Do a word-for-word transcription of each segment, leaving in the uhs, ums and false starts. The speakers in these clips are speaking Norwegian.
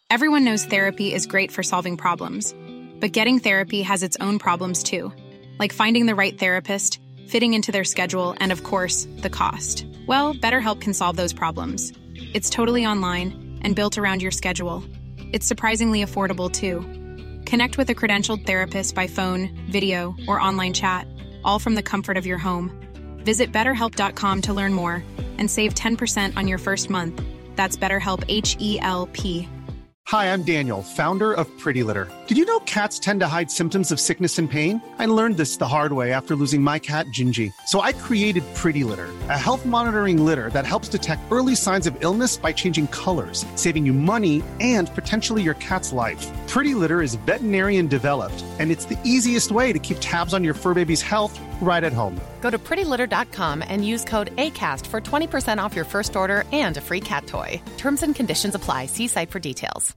Everyone knows therapy is great for solving problems, but getting therapy has its own problems too, like finding the right therapist, fitting into their schedule, and of course, the cost. Well, BetterHelp can solve those problems. It's totally online and built around your schedule. It's surprisingly affordable too. Connect with a credentialed therapist by phone, video, or online chat, all from the comfort of your home. Visit better help dot com to learn more and save ten percent on your first month. That's BetterHelp, H E L P. Hi, I'm Daniel, founder of Pretty Litter. Did you know cats tend to hide symptoms of sickness and pain? I learned this the hard way after losing my cat, Gingy. So I created Pretty Litter, a health monitoring litter that helps detect early signs of illness by changing colors, saving you money and potentially your cat's life. Pretty Litter is veterinarian developed, and it's the easiest way to keep tabs on your fur baby's health right at home. Go to pretty litter dot com and use code ACAST for twenty percent off your first order and a free cat toy. Terms and conditions apply. See site for details.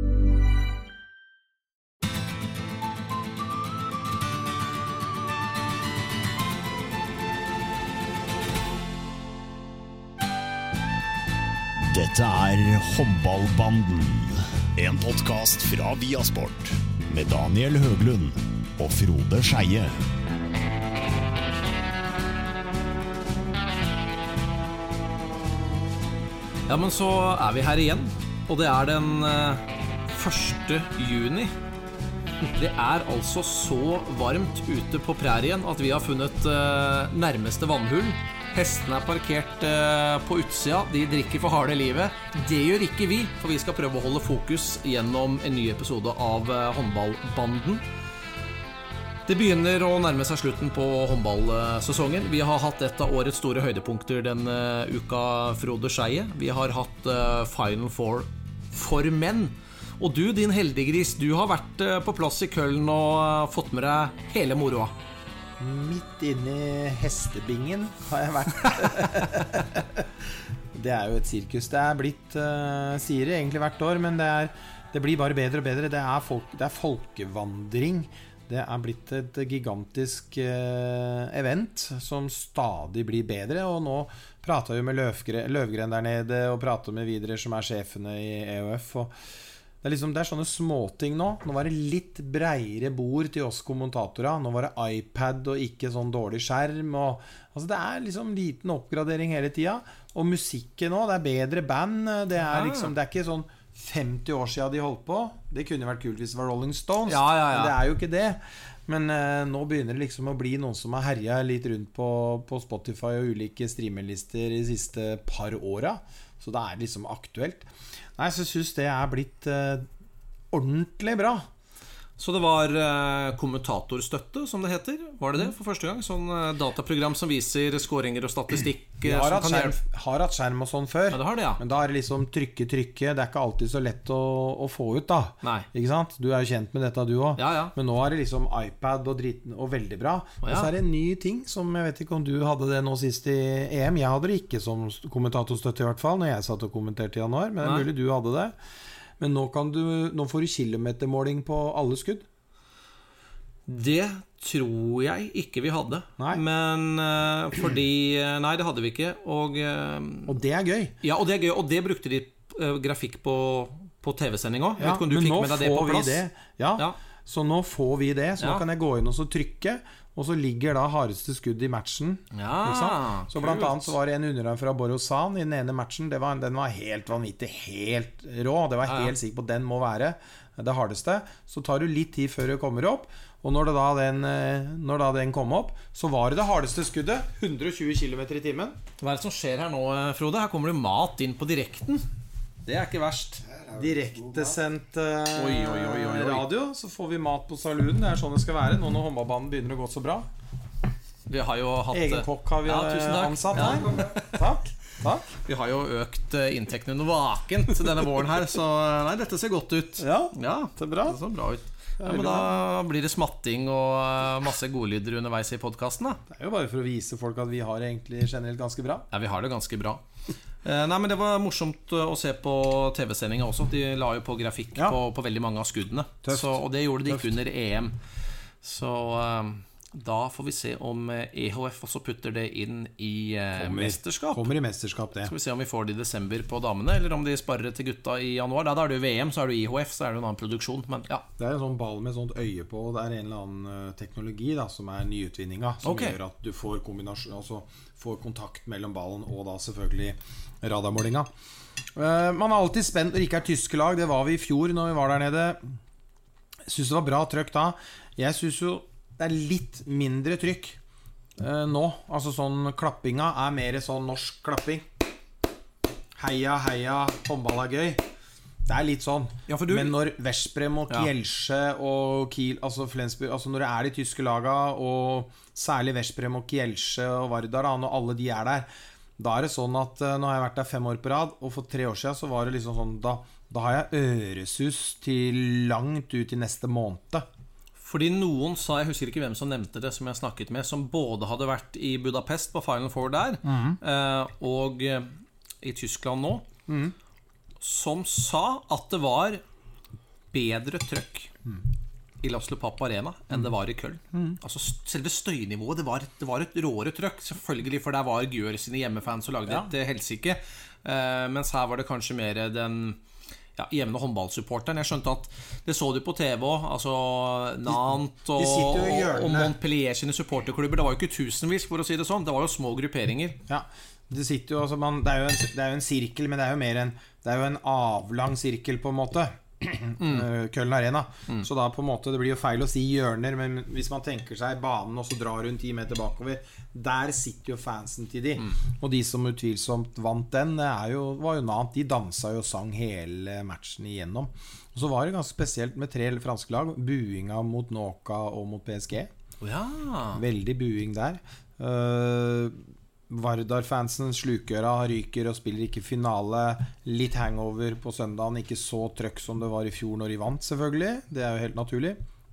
Dette er Håndballbanden, en podcast fra Viasport, med Daniel Høglund og Frode Skeie. Ja, men så er vi her igjen, og det er den første juni. Det er altså så varmt ute på prærien at vi har funnet nærmeste vannhull. Hestene er parkert på utsida, de drikker for harde livet. Det gjør ikke vi, for vi skal prøve å holde fokus gjennom en ny episode av Håndballbanden. Det begynner å nærme seg slutten på håndballsesongen. Vi har hatt et av årets store høydepunkter denne uka, Frode Skeie. Vi har hatt Final Four for menn. Og du, din heldiggris, du har vært på plass i Køln og fått med deg hele moroa. Midt inne i hestebingen har jeg vært. Det er jo et sirkus. Det er blitt, uh, sier det egentlig hvert år, men det, er, det blir bare bedre og bedre. Det er, folk, det er folkevandring. Det er blitt et gigantisk uh, event som stadig blir bedre. Og nå prater vi med Løvgren, Løvgren der nede, og prater med videre som er sjefene i E O F. Og det er, liksom, det er sånne småting nå. Nå var det litt breiere bord til oss kommentatorer. Nå var det iPad og ikke sånn dårlig skjerm. Og, altså det er liksom liten oppgradering hele tiden. Og musikken nå, det er bedre band. Det er, liksom, det er ikke sånn femti år siden de holdt på. Det kunne vært kult hvis det var Rolling Stones, ja, ja, ja. Men det er jo ikke det. Men eh, nå begynner det liksom å bli noen som har herjet litt rundt på, på Spotify og ulike streamerlister de siste par årene. Så det er liksom aktuelt. Nei, så jeg synes det er blitt eh, ordentlig bra. Så det var eh, kommentatorstøtte, som det heter. Var det det for første gang? Sånn eh, dataprogram som viser skåringer og statistikk. Vi har hatt skjerm, har hatt skjerm og sånn før. Ja, det har det, ja. Men da er det liksom trykke, trykke. Det er ikke alltid så lett å, å få ut, da. Nei. Ikke sant? Du er jo kjent med dette, du også. Ja, ja. Men nå er det liksom iPad og driten, og veldig bra. Å, ja. Og så er det en ny ting som jeg vet ikke om du hadde det nå sist i E M. Jeg hadde det ikke som kommentatorstøtte i hvert fall, når jeg satt og kommenterte i januar. Men det er mulig du hadde det. Men nå, kan du, nå får du kilometermåling på alle skudd. Det tror jeg ikke vi hadde. Nei. Men uh, fordi Nei, det hadde vi ikke. Og, uh, og det er gøy. Ja, og det er gøy. Og det brukte de uh, grafikk på, på T V-sending også. Jeg ja, vet ikke om du fikk med deg det på plass. Det. Ja, ja. Så nå får vi det. Så ja. nå kan jeg gå inn og så trykke. Og så ligger da hardeste skudd i matchen. Ja, så blant annet så var det en underarm fra Borosan i den ene matchen. Det var, den var helt vanvittig, helt rå. Det var helt ja, ja. sikker på at den må være det hardeste. Så tar du litt tid før det kommer opp. Og når, det da den, når da den kom opp, så var det det hardeste skuddet. hundre og tjue kilometer i timen. Hva er det som skjer her nå, Frode? Her kommer det mat inn på direkten. Det er ikke verst. Direktesendt uh, radio. Så får vi mat på saluden. Det er sånn det skal være nå når håndballbanen begynner å gå så bra. Vi har jo hatt egen kokk har vi ja, ansatt her. Ja. Takk, takk. Vi har jo økt inntektene under vakent denne våren her. Så nei, dette ser godt ut. Ja, ja det er bra. Det ser bra ut. Ja, men da blir det smatting og masse godlyder underveis i podcasten da. Det er jo bare for å vise folk at vi har egentlig generelt ganske bra. Ja, vi har det ganske bra. Nei, men det var morsomt å se på T V-sendingen også. De la jo på grafikk ja. på, på veldig mange av skuddene. Så, og det gjorde de ikke under E M. Så Da får vi se om E H F også putter det inn i eh, kommer, mesterskap. Kommer i mesterskap, det. Skal vi se om vi får det i desember på damene, eller om de sparer det til gutta i januar. Da, da er det jo V M, så er det E H F, så er det en annen produksjon. Men ja. Det er en sånn ball med sånt øye på, og det er en eller annen teknologi da, som er nyutvinninga, som okay. gjør at du får kombinasjon, altså får kontakt mellom ballen og da selvfølgelig radarmålinga. Uh, man er alltid spent. Rikard tyske lag, det var vi i fjor når vi var der nede. Jeg synes det var bra trykk da. Jeg synes jo det er litt mindre trykk eh, nå. Altså sånn klappinga er mer sånn norsk klapping. Heia, heia, håndball er gøy. Det er litt sånn. Ja, du... Men når Veszprem og Kielce ja. og Kiel, altså Flensburg, altså når det er de tyske laga, og særlig Veszprem og Kielce og Vardar, når alle de er der, da er det sånn at nå har jeg vært der fem år på rad, og for tre år siden så var det liksom sånn, da, da har jeg øresus til langt ut i neste måned. Fordi noen sa, jeg husker ikke hvem som nevnte det, som jeg snakket med, som både hadde vært i Budapest på Final Four der, mm. eh, og i Tyskland nå, mm. som sa at det var bedre trøkk mm. i Laszlo Papp Arena enn det var i Köln. Mm. Altså selve støynivået, det var, det var et råere trøkk, selvfølgelig, for der var Gjør sine hjemmefans og lagde ja. et helsike, eh, mens her var det kanskje mer den... Ja, jevne håndballsupporteren. Jeg skjønte at det så du på T V også, altså Nantes og, og, og Montpellier sine supporterklubber. Det var jo ikke tusenvis, for å si det sånn. Det var jo små grupperinger. Ja, det sitter jo, altså man, det, er jo en, det er jo en sirkel, men det er jo mer en, det er jo en avlang sirkel på en måte. Mm. Köln Arena mm. Så da på en måte, det blir jo feil å si hjørner, men hvis man tenker seg banen og så drar rundt ti meter bakover, der sitter jo fansen til de mm. og de som utvilsomt vant den er jo, var jo Nantes, de danset jo og sang hele matchen igjennom. Og så var det ganske spesielt med tre franske lag, buinga mot Noka og mot P S G oh, ja. Veldig buing der. uh, Vardar-fansen slukøra, ryker og spiller ikke finale. Litt hangover på søndagen. Ikke så trøkk som det var i fjor når de vant, selvfølgelig. Det er jo helt naturlig.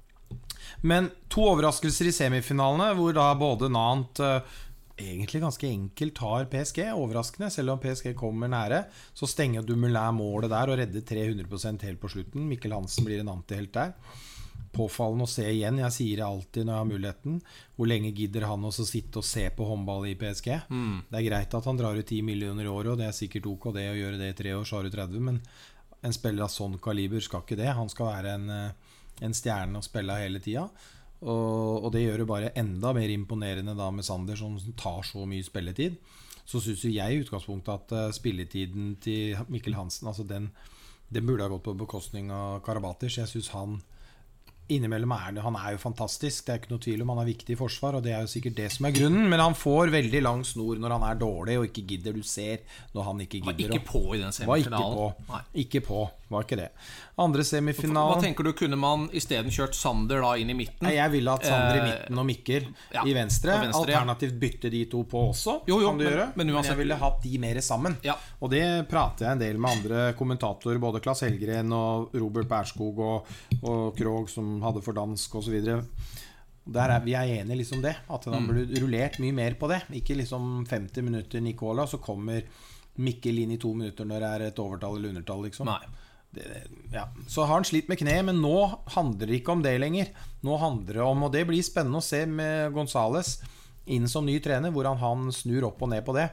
Men to overraskelser i semifinalene, hvor da både Nantes uh, egentlig ganske enkelt tar P S G, overraskende, selv om P S G kommer nære. Så stenger Dumoulin målet der og redder tre hundre prosent helt på slutten. Mikkel Hansen blir en antihelt der. Påfallende å se igjen, jeg sier det alltid når jeg har muligheten. Hvor lenge gidder han også sitte og se på håndball i P S G? Mm. Det er greit at han drar ut ti millioner i året, og det er sikkert ok det å gjøre det i tre år, så har du tretti, men en spiller av sånn kaliber skal ikke det. Han skal være en, en stjerne og spille hele tida. Og, og det gjør det bare enda mer imponerende da med Sander, som tar så mye spilletid. Så synes jo jeg i utgangspunktet at spilletiden til Mikkel Hansen, altså den, den burde ha gått på bekostning av Karabatic. Jeg synes han innimellom er han er jo fantastisk, det er ikke noe tvil om han er viktig i forsvar, og det er jo sikkert det som er grunnen, men han får veldig lang snor når han er dårlig og ikke gidder. Du ser når han ikke gidder. Var ikke på i den semifinalen. Var ikke på, ikke på, var ikke det. Andre semifinalen. Hva tenker du, kunne man i stedet kjørt Sander da inn i midten? Nei, jeg ville hatt Sander i midten og Mikkel ja, i venstre, venstre alternativt bytte de to på også, jo, jo, kan du men, gjøre, men, men jeg ville hatt de mer sammen ja. Og det prater jeg en del med andre kommentatorer, både Klaas Helgren og Robert Berskog og, og Krog, som hadde for dansk og så videre. Der er vi er enige liksom det, at han burde rullert mye mer på det, ikke liksom femti minutter Nicola, så kommer Mikkel inn i to minutter når det er et overtall eller undertall liksom. Nei. Det, ja. Så har han slitt med kne, men nå handler det ikke om det lenger. Nå handler det om, og det blir spennende å se med Gonzales inn som ny trener, hvordan han snur opp og ned på det.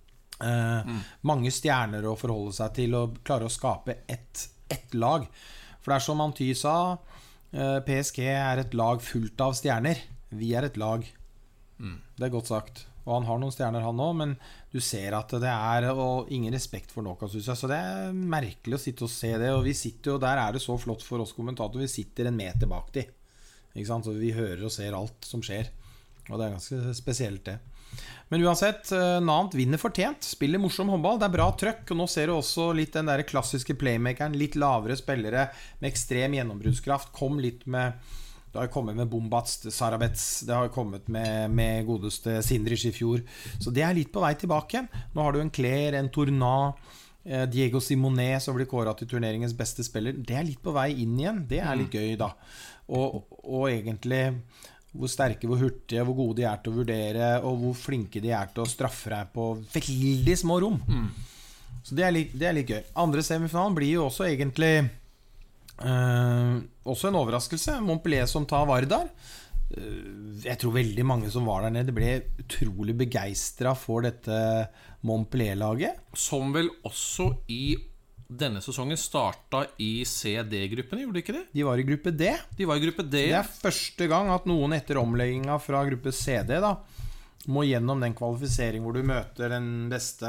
eh, mm. Mange stjerner å forholde seg til, og klare å skape ett, ett lag. For det er som Anty sa, eh, P S G er et lag fullt av stjerner. Vi er et lag. mm. Det er godt sagt. Og han har noen stjerner han også, men du ser at det er og ingen respekt for noe, synes jeg. Så det er merkelig å sitte og se det. Og vi sitter jo, der er det så flott for oss kommentatorer, vi sitter en meter bak de, ikke sant? Så vi hører og ser alt som skjer. Og det er ganske spesielt det. Men uansett, Nantes vinner fortjent. Spiller morsom håndball, det er bra trøkk. Og nå ser du også litt den der klassiske playmakeren, litt lavere spillere med ekstrem gjennombruddskraft. Kom litt med, det har kommet med Bombats, Sarabets, det har kommet med, med godeste Sindrich i fjor. Så det er litt på vei tilbake. Nå har du en Claire, en Tournant, eh, Diego Simonet som blir kåret til turneringens beste spiller. Det er litt på vei inn igjen. Det er litt gøy da. Og, og egentlig hvor sterke, hvor hurtige, hvor gode de er til å vurdere, og hvor flinke de er til å straffe deg på veldig små rom. Mm. Så det er, litt, det er litt gøy. Andre semifinalen blir jo også egentlig Uh, også en overraskelse. Montpellier som tar Vardar. Jeg tror veldig mange som var der nede ble utrolig begeistret for dette Montpellier-laget. Som vel også i denne sesongen startet i C D-gruppene, gjorde de ikke det? De var i gruppe D. De var i gruppe D. Det er første gang at noen etter omleggingen fra gruppe C D da, må gjennom den kvalifisering hvor du møter den beste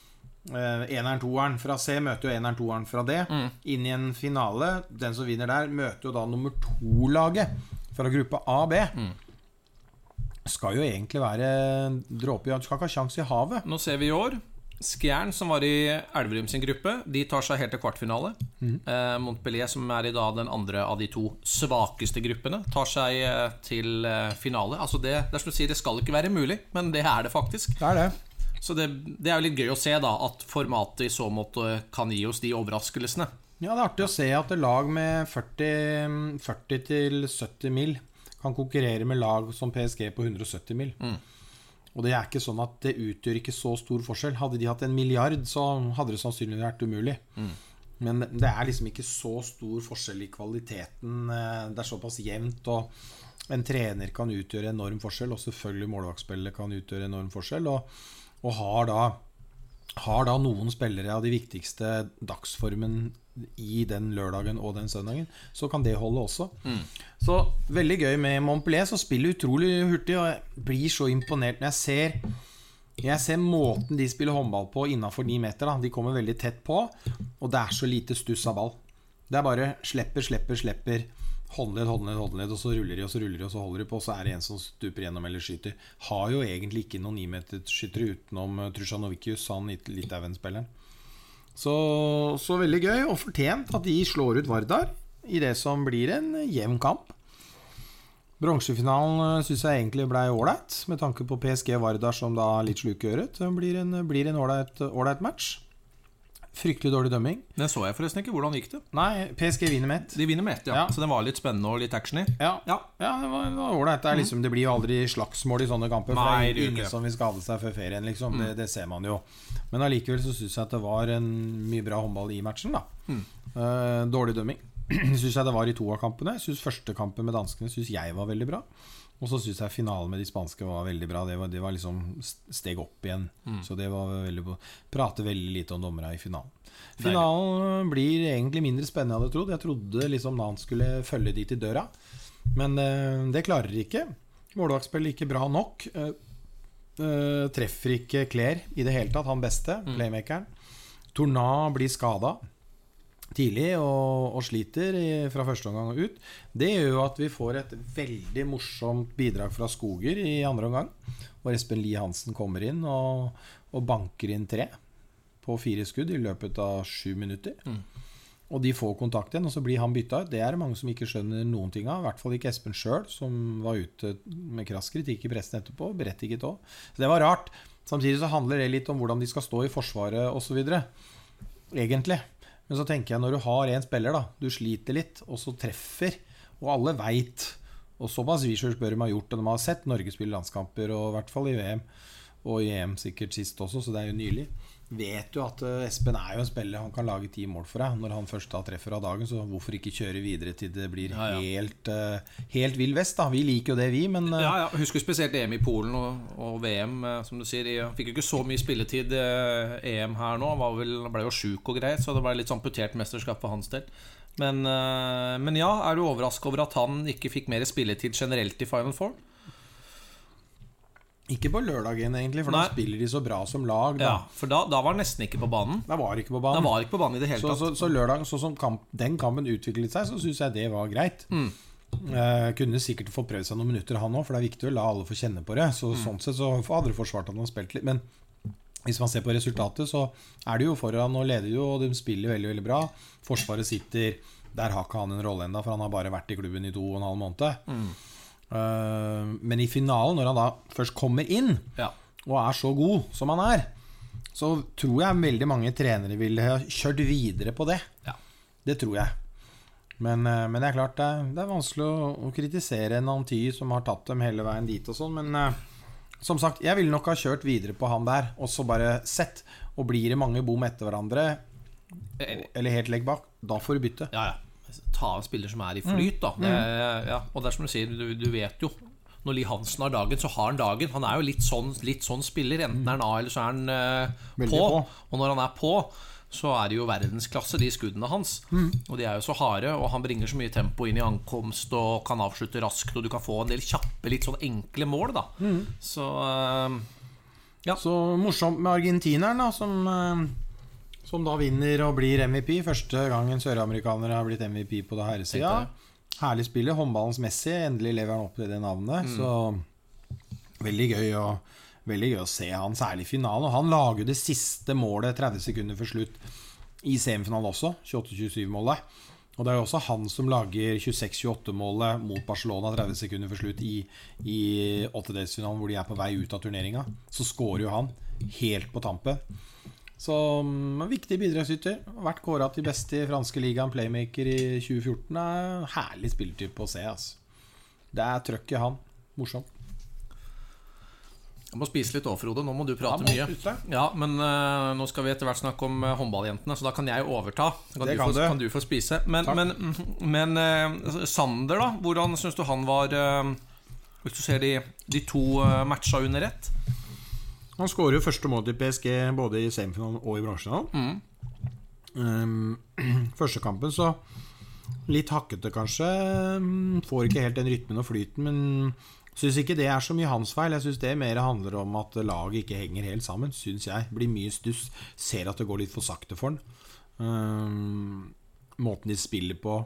eh, eneren, toeren fra C, møter jo eneren, toeren fra D, mm. inn i en finale. Den som vinner der møter jo da nummer to-laget fra gruppe A B. Mm. Skal jo egentlig være dråpe, du skal ikke ha sjans i havet. Nå ser vi i år Skjern, som var i Elverum sin gruppe, de tar seg helt til kvartfinale. Mm. eh, Montpellier, som er i da den andre av de to svakeste gruppene, tar seg eh, til eh, finale. Altså det, det er som du sier, det skal ikke være mulig, men det er det faktisk. Det er det. Så det, det er jo litt gøy å se da, at formatet i så måte kan gi oss de overraskelsene. Ja, det er artig å se at det lag med førti til sytti mil kan konkurrere med lag som P S G på hundre og sytti mil. Mm. Og det er ikke sånn at det utgjør ikke så stor forskjell. Hadde de hatt en milliard, så hadde det sannsynligvis vært umulig. Mm. Men det er liksom ikke så stor forskjell i kvaliteten. Det er såpass jevnt, og en trener kan utgjøre enorm forskjell, og selvfølgelig målvaktspillere kan utgjøre enorm forskjell, og, og har da har da noen spillere av de viktigste dagsformen i den lørdagen og den søndagen, så kan det holde også. Mm. Så veldig gøy med Montpellier, så spiller utrolig hurtig, og jeg blir så imponert når jeg ser jeg ser måten de spiller håndball på innenfor ni meter da. De kommer veldig tett på, og det er så lite stuss av ball. Det er bare slipper, slipper, slipper, håndledd, håndledd, håndledd, og så ruller de, og så ruller de, og så holder de på, og så er det en som stuper gjennom eller skyter. Har jo egentlig ikke noen ni meter skyttere utenom Trusjanovikius, han Litauen-spilleren. Så, så veldig gøy, og fortjent at de slår ut Vardar i det som blir en jevn kamp. Bronsefinalen synes jeg egentlig ble ålreit, med tanke på P S G Vardar som da litt slukøret. Det blir en, blir en ålreit, ålreit match. Fryktelig dårlig dømming. Den så jeg forresten ikke, hvordan gikk det? Nei, P S G vinner med ett. De vinner med ett, ja. ja. Så den var litt spennende og litt action i. Ja, ja. ja det var, det var ålreit. Det, liksom, det blir jo aldri slagsmål i sånne kamper. For Nei, det er ingen som vil skade seg før ferien, liksom. Mm. Det, det ser man jo. Men allikevel så synes jeg at det var en mye bra håndball i matchen, da. Mm. Uh, dårlig dømming. Synes jeg det var i to av kampene. Jeg synes første kampen med danskene synes jeg var veldig bra. Og så synes jeg finalen med de spanske var veldig bra. Det var, det var liksom steg opp igjen. Mm. Så det var veldig bra. Prater veldig lite om dommere i finalen. Finalen blir egentlig mindre spennende enn jeg hadde trodd. Jeg trodde liksom han skulle følge de til døra. Men uh, det klarer de ikke. Målvaktspiller ikke bra nok. Uh, uh, treffer ikke Claire i det hele tatt, han beste, mm. playmakeren. Tournant blir skadet tidlig og, og sliter i, fra første omgang og ut. Det gjør jo at vi får et veldig morsomt bidrag fra Skoger i andre omgang, hvor Espen Lie Hansen kommer inn og, og banker inn tre på fire skudd i løpet av sju minutter. Mm. Og de får kontakt igjen, og så blir han byttet ut. Det er det mange som ikke skjønner noen ting av, i hvert fall ikke Espen selv, som var ute med krass kritikk i pressen etterpå, berettiget også. Så det var rart. Samtidig så handler det litt om hvordan de skal stå i forsvaret og så videre, egentlig. Men så tenker jeg, når du har en spiller da, du sliter litt, og så treffer, og alle vet, og såpass Wiesers bør de ha gjort, og de har sett Norge spille landskamper, og i hvert fall i V M, og i E M sikkert sist også, så det er jo nylig. Vet jo at Espen er jo en spiller, han kan lage ti mål for deg når han først da treffer av dagen, så hvorfor ikke kjøre videre til det blir ja, ja. helt, uh, helt vild vest da. Vi liker jo det vi, men uh... ja, ja, husker spesielt E M i Polen og, og V M, uh, som du sier, jeg fikk jo ikke så mye spilletid uh, E M her nå, han var vel, ble jo syk og greit, så det ble litt sånn amputert mesterskap for hans del. Men, uh, men ja, er du overrasket over at han ikke fikk mer spilletid generelt i Final Four? Ikke på lørdagen egentlig, for Nei. Da spiller de så bra som lag da. Ja, for da, da var han nesten ikke på banen. Da var ikke på banen. Da var ikke på banen i det hele så, tatt. Så, så lørdag, så som kamp, den kampen utviklet seg, så synes jeg det var greit. Mm. eh, Kunne sikkert få prøvd seg noen minutter han også, for det er viktig å la alle få kjenne på det. Så mm. sånn sett så hadde det forsvart at han har spilt litt. Men hvis man ser på resultatet, så er det jo foran og leder jo, og de spiller veldig, veldig bra. Forsvaret sitter, der har ikke han en rolle enda, for han har bare vært i klubben i to og en halv måned. Mm. Uh, men i finalen, når han da først kommer inn ja. Og er så god som han er, så tror jeg veldig mange trenere ville ha kjørt videre på det. Ja. Det tror jeg. Men, uh, men det er klart det er, det er vanskelig å, å kritisere en Anty som har tatt dem hele veien dit og sånn. Men uh, som sagt, jeg ville nok ha kjørt videre på han der, og så bare sett. Og blir det mange bom etter hverandre eller helt legg bak, da får du bytte. Ja, ja. ta en spiller som er i flyt da. Det, ja, og det er som du sier, du, du vet jo når Lie Hansen har dagen, så har han dagen. Han er jo litt sånn, litt sånn spiller. Enten er han av, eller så er han uh, på. på Og når han er på, så er det jo verdensklasse, de skuddene hans. mm. Og de er jo så harde, og han bringer så mye tempo inn i ankomst og kan avslutte raskt, og du kan få en del kjappe, litt sånn enkle mål da. mm. Så uh, ja. Så morsomt med argentineren da, som, uh, som da vinner og blir M V P. Første gangen søramerikanere har blitt M V P på det herresida. Herlig spiller, håndballens Messi. Endelig lever han opp til det navnet. mm. Så veldig gøy å, veldig gøy å se han, særlig i finalen. Og han lager det siste målet tretti sekunder før slutt i semifinalen også, tjueåtte tjuesju målet. Og det er jo også han som lager tjueseks tjueåtte målet mot Barcelona tretti sekunder før slutt i, i åttedelsfinalen, hvor de er på vei ut av turneringen. Så scorer jo han helt på tampen. Så en viktig bidragsyter. Vært kåret til beste i franske ligaen playmaker i tjue fjorten. Er herlig spillertype å se, altså. Det er trøkk i han. Morsomt. Jeg må spise litt over, Frode. Nå må du prate ja, mye. Ja, men uh, nå skal vi etter hvert snakke om uh, håndballjentene, så da kan jeg overta. Kan, det du, kan, få, kan du få spise. Men, men, men uh, Sander da, hvordan synes du han var uh, hvis du ser de, de to uh, matcha under ett? Han skårer jo første mål til P S G både i semifinalen og i bransjefinalen. Mm. Um, første kampen så litt hakkete kanskje. Får ikke helt den rytmen og flyten, men synes ikke det er så mye hans feil. Jeg synes det mer handler om at laget ikke henger helt sammen, synes jeg. Blir mye stuss. Ser at det går litt for sakte for han. Um, måten de spiller på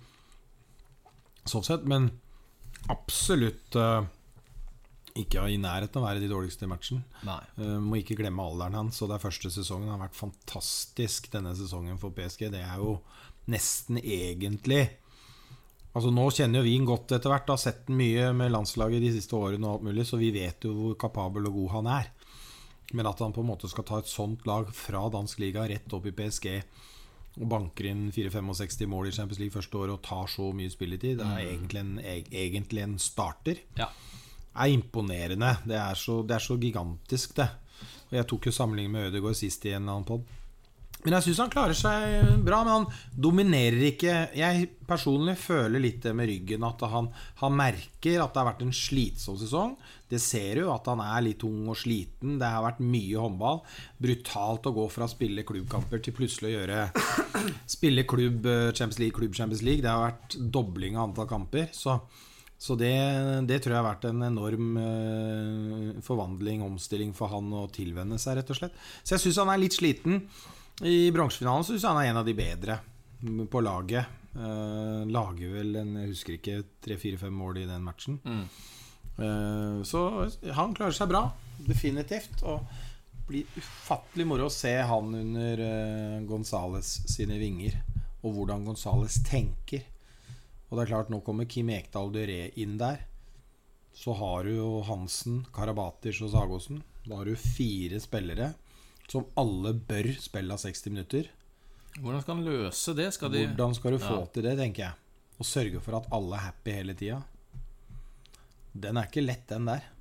sånn sett, men absolutt uh, ikke i nærheten å være de dårligste i matchen. uh, Må ikke glemme alderen hans. Så det er første sesongen har vært fantastisk denne sesongen for P S G. Det er jo nesten egentlig, altså nå kjenner jo vi han godt etter hvert, har sett den mye med landslaget de siste årene og alt mulig, så vi vet jo hvor kapabel og god han er. Men at han på en måte skal ta et sånt lag fra dansk liga rett opp i P S G og banker inn fire sekstifem mål i Champions League første året og tar så mye spilletid, det er egentlig en, egentlig en starter. Ja. Er imponerende. Det er, så, det er så gigantisk det. Og jeg tok jo sammenligning med Ødegaard sist i en eller annen podd. Men jeg synes han klarer seg bra, men han dominerer ikke. Jeg personlig føler litt det med ryggen, at han, han merker at det har vært en slitsom sesong. Det ser jo at han er litt tung og sliten. Det har vært mye håndball. Brutalt å gå fra å spille klubbkamper til plutselig å gjøre spille klubb Champions League, klubb Champions League. Det har vært dobling av antall kamper, så Så det, det tror jeg har vært en enorm uh, forvandling, omstilling for han å tilvenne seg, rett og slett. Så jeg synes han er litt sliten. I bransjefinalen synes jeg han er en av de bedre på laget. Uh, lager vel en, jeg husker ikke, tre fire fem mål i den matchen. Mm. Uh, så han klarer seg bra, definitivt. Og blir ufattelig moro å se han under uh, Gonzales sine vinger, og hvordan Gonzales tenker. Og det er klart, nå kommer Kim Ekdal Døré inn der. Så har du jo Hansen, Karabatis og Sagosen. Da har du fire spillere som alle bør spille av seksti minutter. Hvordan skal han løse det? Skal de... Hvordan skal du få ja. til det, tenker jeg. Og sørge for at alle er happy hele tiden. Den er ikke lett, den der.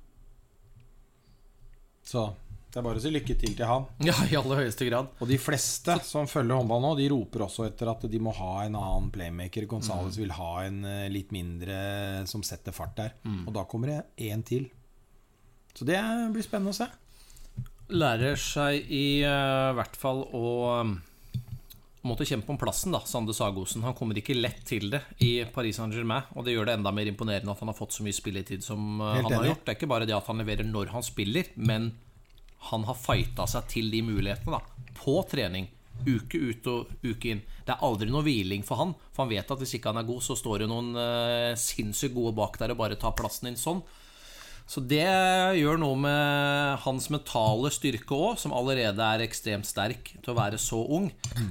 Så det er bare å si lykke til til han. Ja, i aller høyeste grad. Og de fleste som følger håndball nå, de roper også etter at de må ha en annen playmaker. Gonzales mm. vil ha en litt mindre som setter fart der. Mm. Og da kommer det en til. Så det blir spennende å se. Lærer seg i uh, hvert fall å um, måtte kjempe om plassen da, Sander Sagosen. Han kommer ikke lett til det i Paris Saint-Germain, og det gjør det enda mer imponerende at han har fått så mye spilletid som uh, han har gjort. Det er ikke bare det at han leverer når han spiller, men han har fightet seg til de mulighetene da, på trening, uke ut og uke inn. Det er aldri noe hviling for han, for han vet at hvis ikke han er god, så står det noen uh, sinnssykt gode bak der og bare tar plassen inn sånn. Så det gjør noe med hans mentale styrke også, som allerede er ekstremt sterk til å være så ung.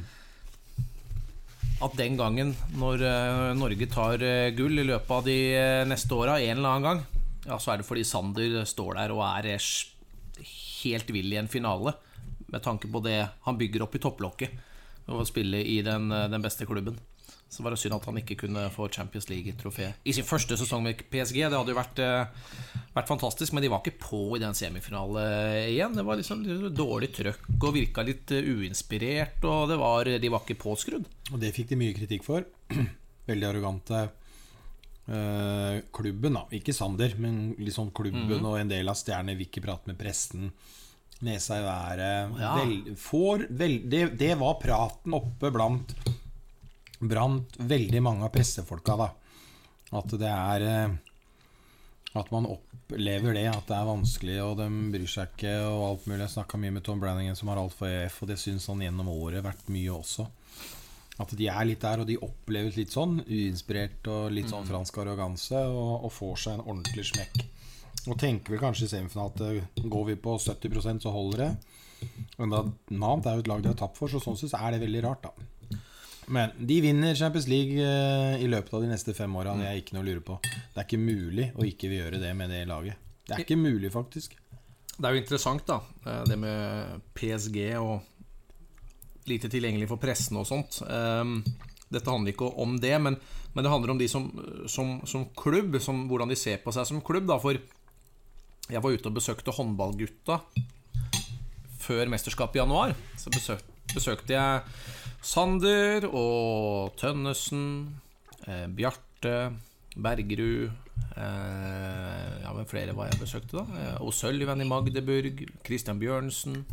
At den gangen, når uh, Norge tar uh, gull i løpet av de uh, neste årene, en eller annen gang, ja, så er det fordi Sander står der og er uh, helt vill i en finale, med tanke på det han bygger opp i topplokket og å spille i den, den beste klubben. Så var det synd at han ikke kunne få Champions League-trofé i sin første sesong med P S G. Det hadde jo vært, vært fantastisk, men de var ikke på i den semifinale igjen. Det var liksom dårlig trøkk og virket litt uinspirert, og det var, de var ikke påskrudd. Og det fikk de mye kritikk for. veldig arrogante uh, klubben da, ikke Sander, men liksom klubben mm. og en del av stjerner vil ikke prate med pressen, nesa i været, ja. vel, får, vel, det, det var praten oppe blant, blant veldig mange av pressefolka da, at det er uh, at man opplever det, at det er vanskelig og de bryr seg ikke og alt mulig. Jeg snakket mye med Tom Branningen som har alt for E F, og det synes han gjennom året vært mye også, at de er litt der og de oppleves litt sånn uinspirert og litt sånn fransk arroganse og, og får seg en ordentlig smekk og tenker vel kanskje i semifinalen at går vi på sytti prosent så holder det, men da Nantes er jo et lag de har tapt for, så sånn synes er det veldig rart da. Men de vinner Champions League uh, i løpet av de neste fem årene. Det er ikke noe å lure på. Det er ikke mulig å ikke gjøre det med det laget. Det er ikke mulig faktisk. Det er jo interessant da, det med P S G og lite tilgjengelig for pressen og sånt. um, Dette handler ikke om det, men, men det handler om de som, som, som klubb, som, hvordan de ser på seg som klubb da. For jeg var ute og besøkte håndballgutta før mesterskapet i januar. Så besøk, besøkte jeg Sander og Tønnesen, eh, Bjarte, Bergerud, eh, ja, men flere var jeg besøkte da, eh, og Sølven i Magdeburg, Christian Bjørnsen.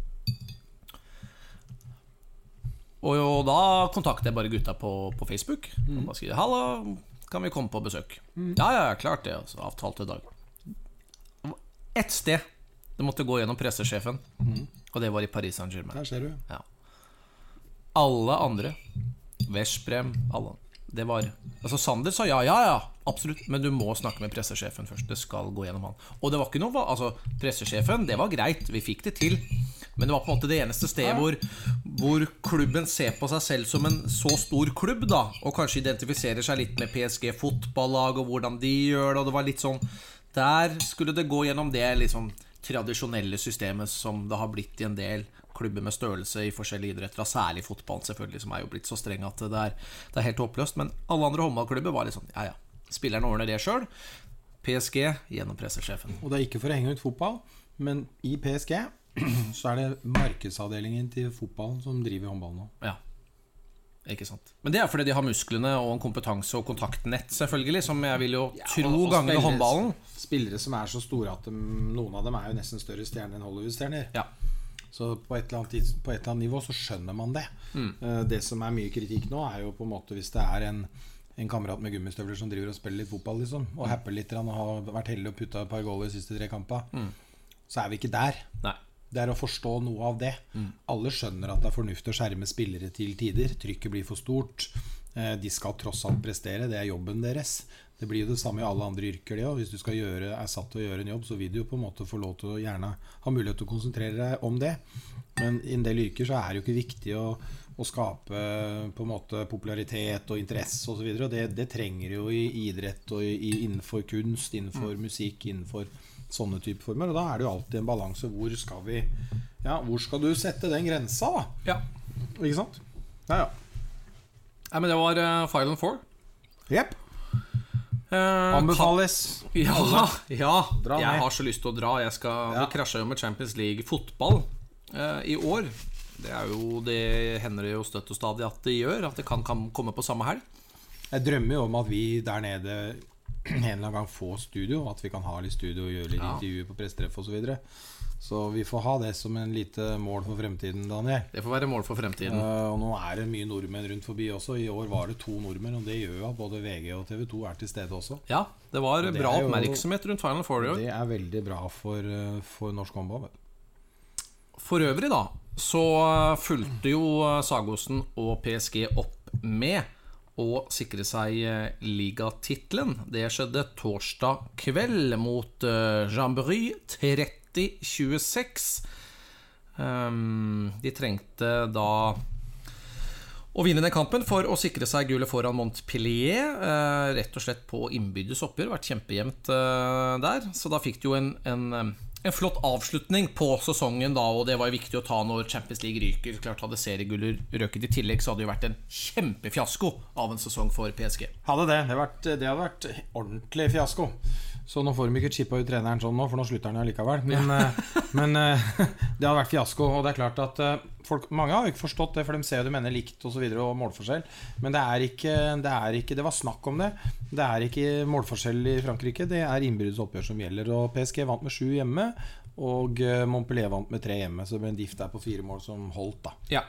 Og jo, da kontaktet jeg bare gutta på, på Facebook mm. og bare skrev, hallo, kan vi komme på besøk? Mm. Ja, ja, klart det, altså, avtalt i dag. Et sted det måtte gå gjennom pressesjefen, mm. og det var i Paris Saint-Germain. Der ser du. Ja. Alle andre, Veszprem, alle, det var, altså Sander sa ja, ja, ja, absolutt, men du må snakke med pressesjefen først, det skal gå gjennom han. Og det var ikke noe, altså pressesjefen, det var greit, vi fikk det til, men det var på en måte det eneste sted hvor, hvor klubben ser på seg selv som en så stor klubb da, og kanskje identifiserer seg litt med P S G fotballag og hvordan de gjør det, og det var litt sånn, der skulle det gå gjennom det liksom tradisjonelle systemet som det har blitt i en del klubber med størrelse i forskjellige idretter, særlig fotballen selvfølgelig, som er jo blitt så streng at det er, det er helt håpløst, men alle andre håndballklubber var litt sånn, ja ja, spillerne ordner det selv, P S G gjennom pressesjefen. Og det er ikke for å henge ut fotball, men i P S G så er det markedsavdelingen til fotballen som driver håndball nå. Ja, ikke sant. Men det er fordi de har musklene og en kompetanse og kontaktnett selvfølgelig, som jeg vil jo ja, tro ganger håndballen. Spillere som er så store at de, noen av dem er jo nesten større stjerner enn Hollywood-stjerner. Ja. Så på et, annet, på et eller annet nivå så skjønner man det. mm. Det som er mye kritikk nå er jo på en måte hvis det er en, en kamerat med gummistøvler som driver og spiller litt fotball liksom, og happer litt og har vært heldig å putte et par goal i siste tre kamper, mm. så er vi ikke der. Nei. Det er å forstå noe av det. mm. Alle skjønner at det er fornuftig å skjerme spillere til tider. Trykket blir for stort. De skal tross alt prestere, det er jobben deres. Det blir jo det samme i alle andre yrker det, og hvis du skal gjøre, er satt til å gjøre en jobb, så vil du jo på en måte få lov til å gjerne ha mulighet til å konsentrere deg om det. Men i en del yrker så er det jo ikke viktig å, å skape på en måte popularitet og interesse og så videre, og det, det trenger jo i idrett og i, innenfor kunst, innenfor mm. musikk, innenfor sånne type former, og da er det jo alltid en balanse. Hvor skal vi, ja, hvor skal du sette den grensa da? Ja. Ikke sant? Ja, ja. Ja, men det var uh, Final Four. Jepp. Uh, Anbefales. Ja, ja. Jeg har så lyst til å dra. Jeg skal, ja. Vi krasjer jo med Champions League fotball uh, i år. Det er jo, det hender jo støtt og stadig at det gjør, at det kan, kan komme på samme helg. Jeg drømmer jo om at vi der nede en eller annen gang få studio, at vi kan ha litt studio og gjøre litt ja. intervjuer på presstreff og så videre. Så vi får ha det som en lite mål for fremtiden, Daniel. Det får være mål for fremtiden. uh, Og nå er det mye nordmenn rundt forbi også. I år var det to nordmenn, og det gjør jo at både V G og T V to er til stede også. Ja, det var det bra jo, oppmerksomhet rundt Final Four. Det er veldig bra for, for norsk håndball. For øvrig da, så fulgte jo Sagosen og P S G opp med å sikre seg ligatitlen. Det skjedde torsdag kveld mot Jamboree, tretti tjueseks. um, De trengte da å vinne den kampen for å sikre seg gullet foran Montpellier, uh, rett og slett på innbyrdes oppgjør. Vært kjempejevnt uh, der. Så da fikk de jo en, en En flott avslutning på sesongen da, og det var jo viktig å ta når Champions League ryker. Klart hadde seriegullet røket i tillegg, så hadde det jo vært en kjempefiasko av en sesong for P S G. Hadde det, det, vært, det hadde vært ordentlig fiasko. Så nå får de ikke chippa ut treneren sånn nå, for nå slutter han allikevel. Men, men det har vært fiasko. Og det er klart at folk, mange har jo ikke forstått det, for de ser jo det mener likt og så videre, og målforskjell. Men det er ikke, det er ikke, det var snakk om det. Det er ikke målforskjell i Frankrike, det er innbyrdes oppgjør som gjelder. Og P S G vant med sju hjemme, og Montpellier vant med tre hjemme. Så det ble en diff der på fire mål som holdt da. Ja.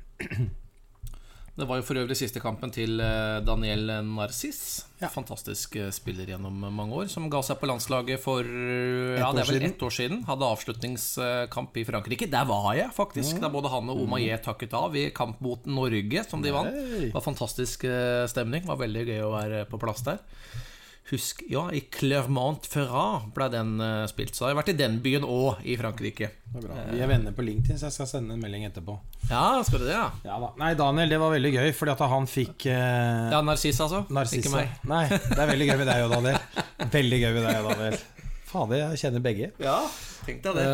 Det var jo for øvrig siste kampen til Daniel Narcisse, ja. Fantastisk spiller gjennom mange år, som ga seg på landslaget for ja, det er vel ett år siden. Hadde avslutningskamp i Frankrike. Der var jeg faktisk, mm. da både han og Omaye takket av i kamp mot Norge, som de vant. Det var fantastisk stemning, det var veldig gøy å være på plass der. Husk, ja, i Clermont-Ferrand ble den uh, spilt. Så jeg har vært i den byen også i Frankrike. Det er bra. Vi er venner på LinkedIn, så jeg skal sende en melding etterpå. Ja, skal du det, ja? Ja da. Nei, Daniel, det var veldig gøy, fordi at han fikk uh... Ja, Narcisse altså? Narcisse. Ikke meg. Nei, det er veldig gøy med deg og Daniel. Veldig gøy med deg og Daniel. Fader, jeg kjenner begge. Ja, tenkte jeg det.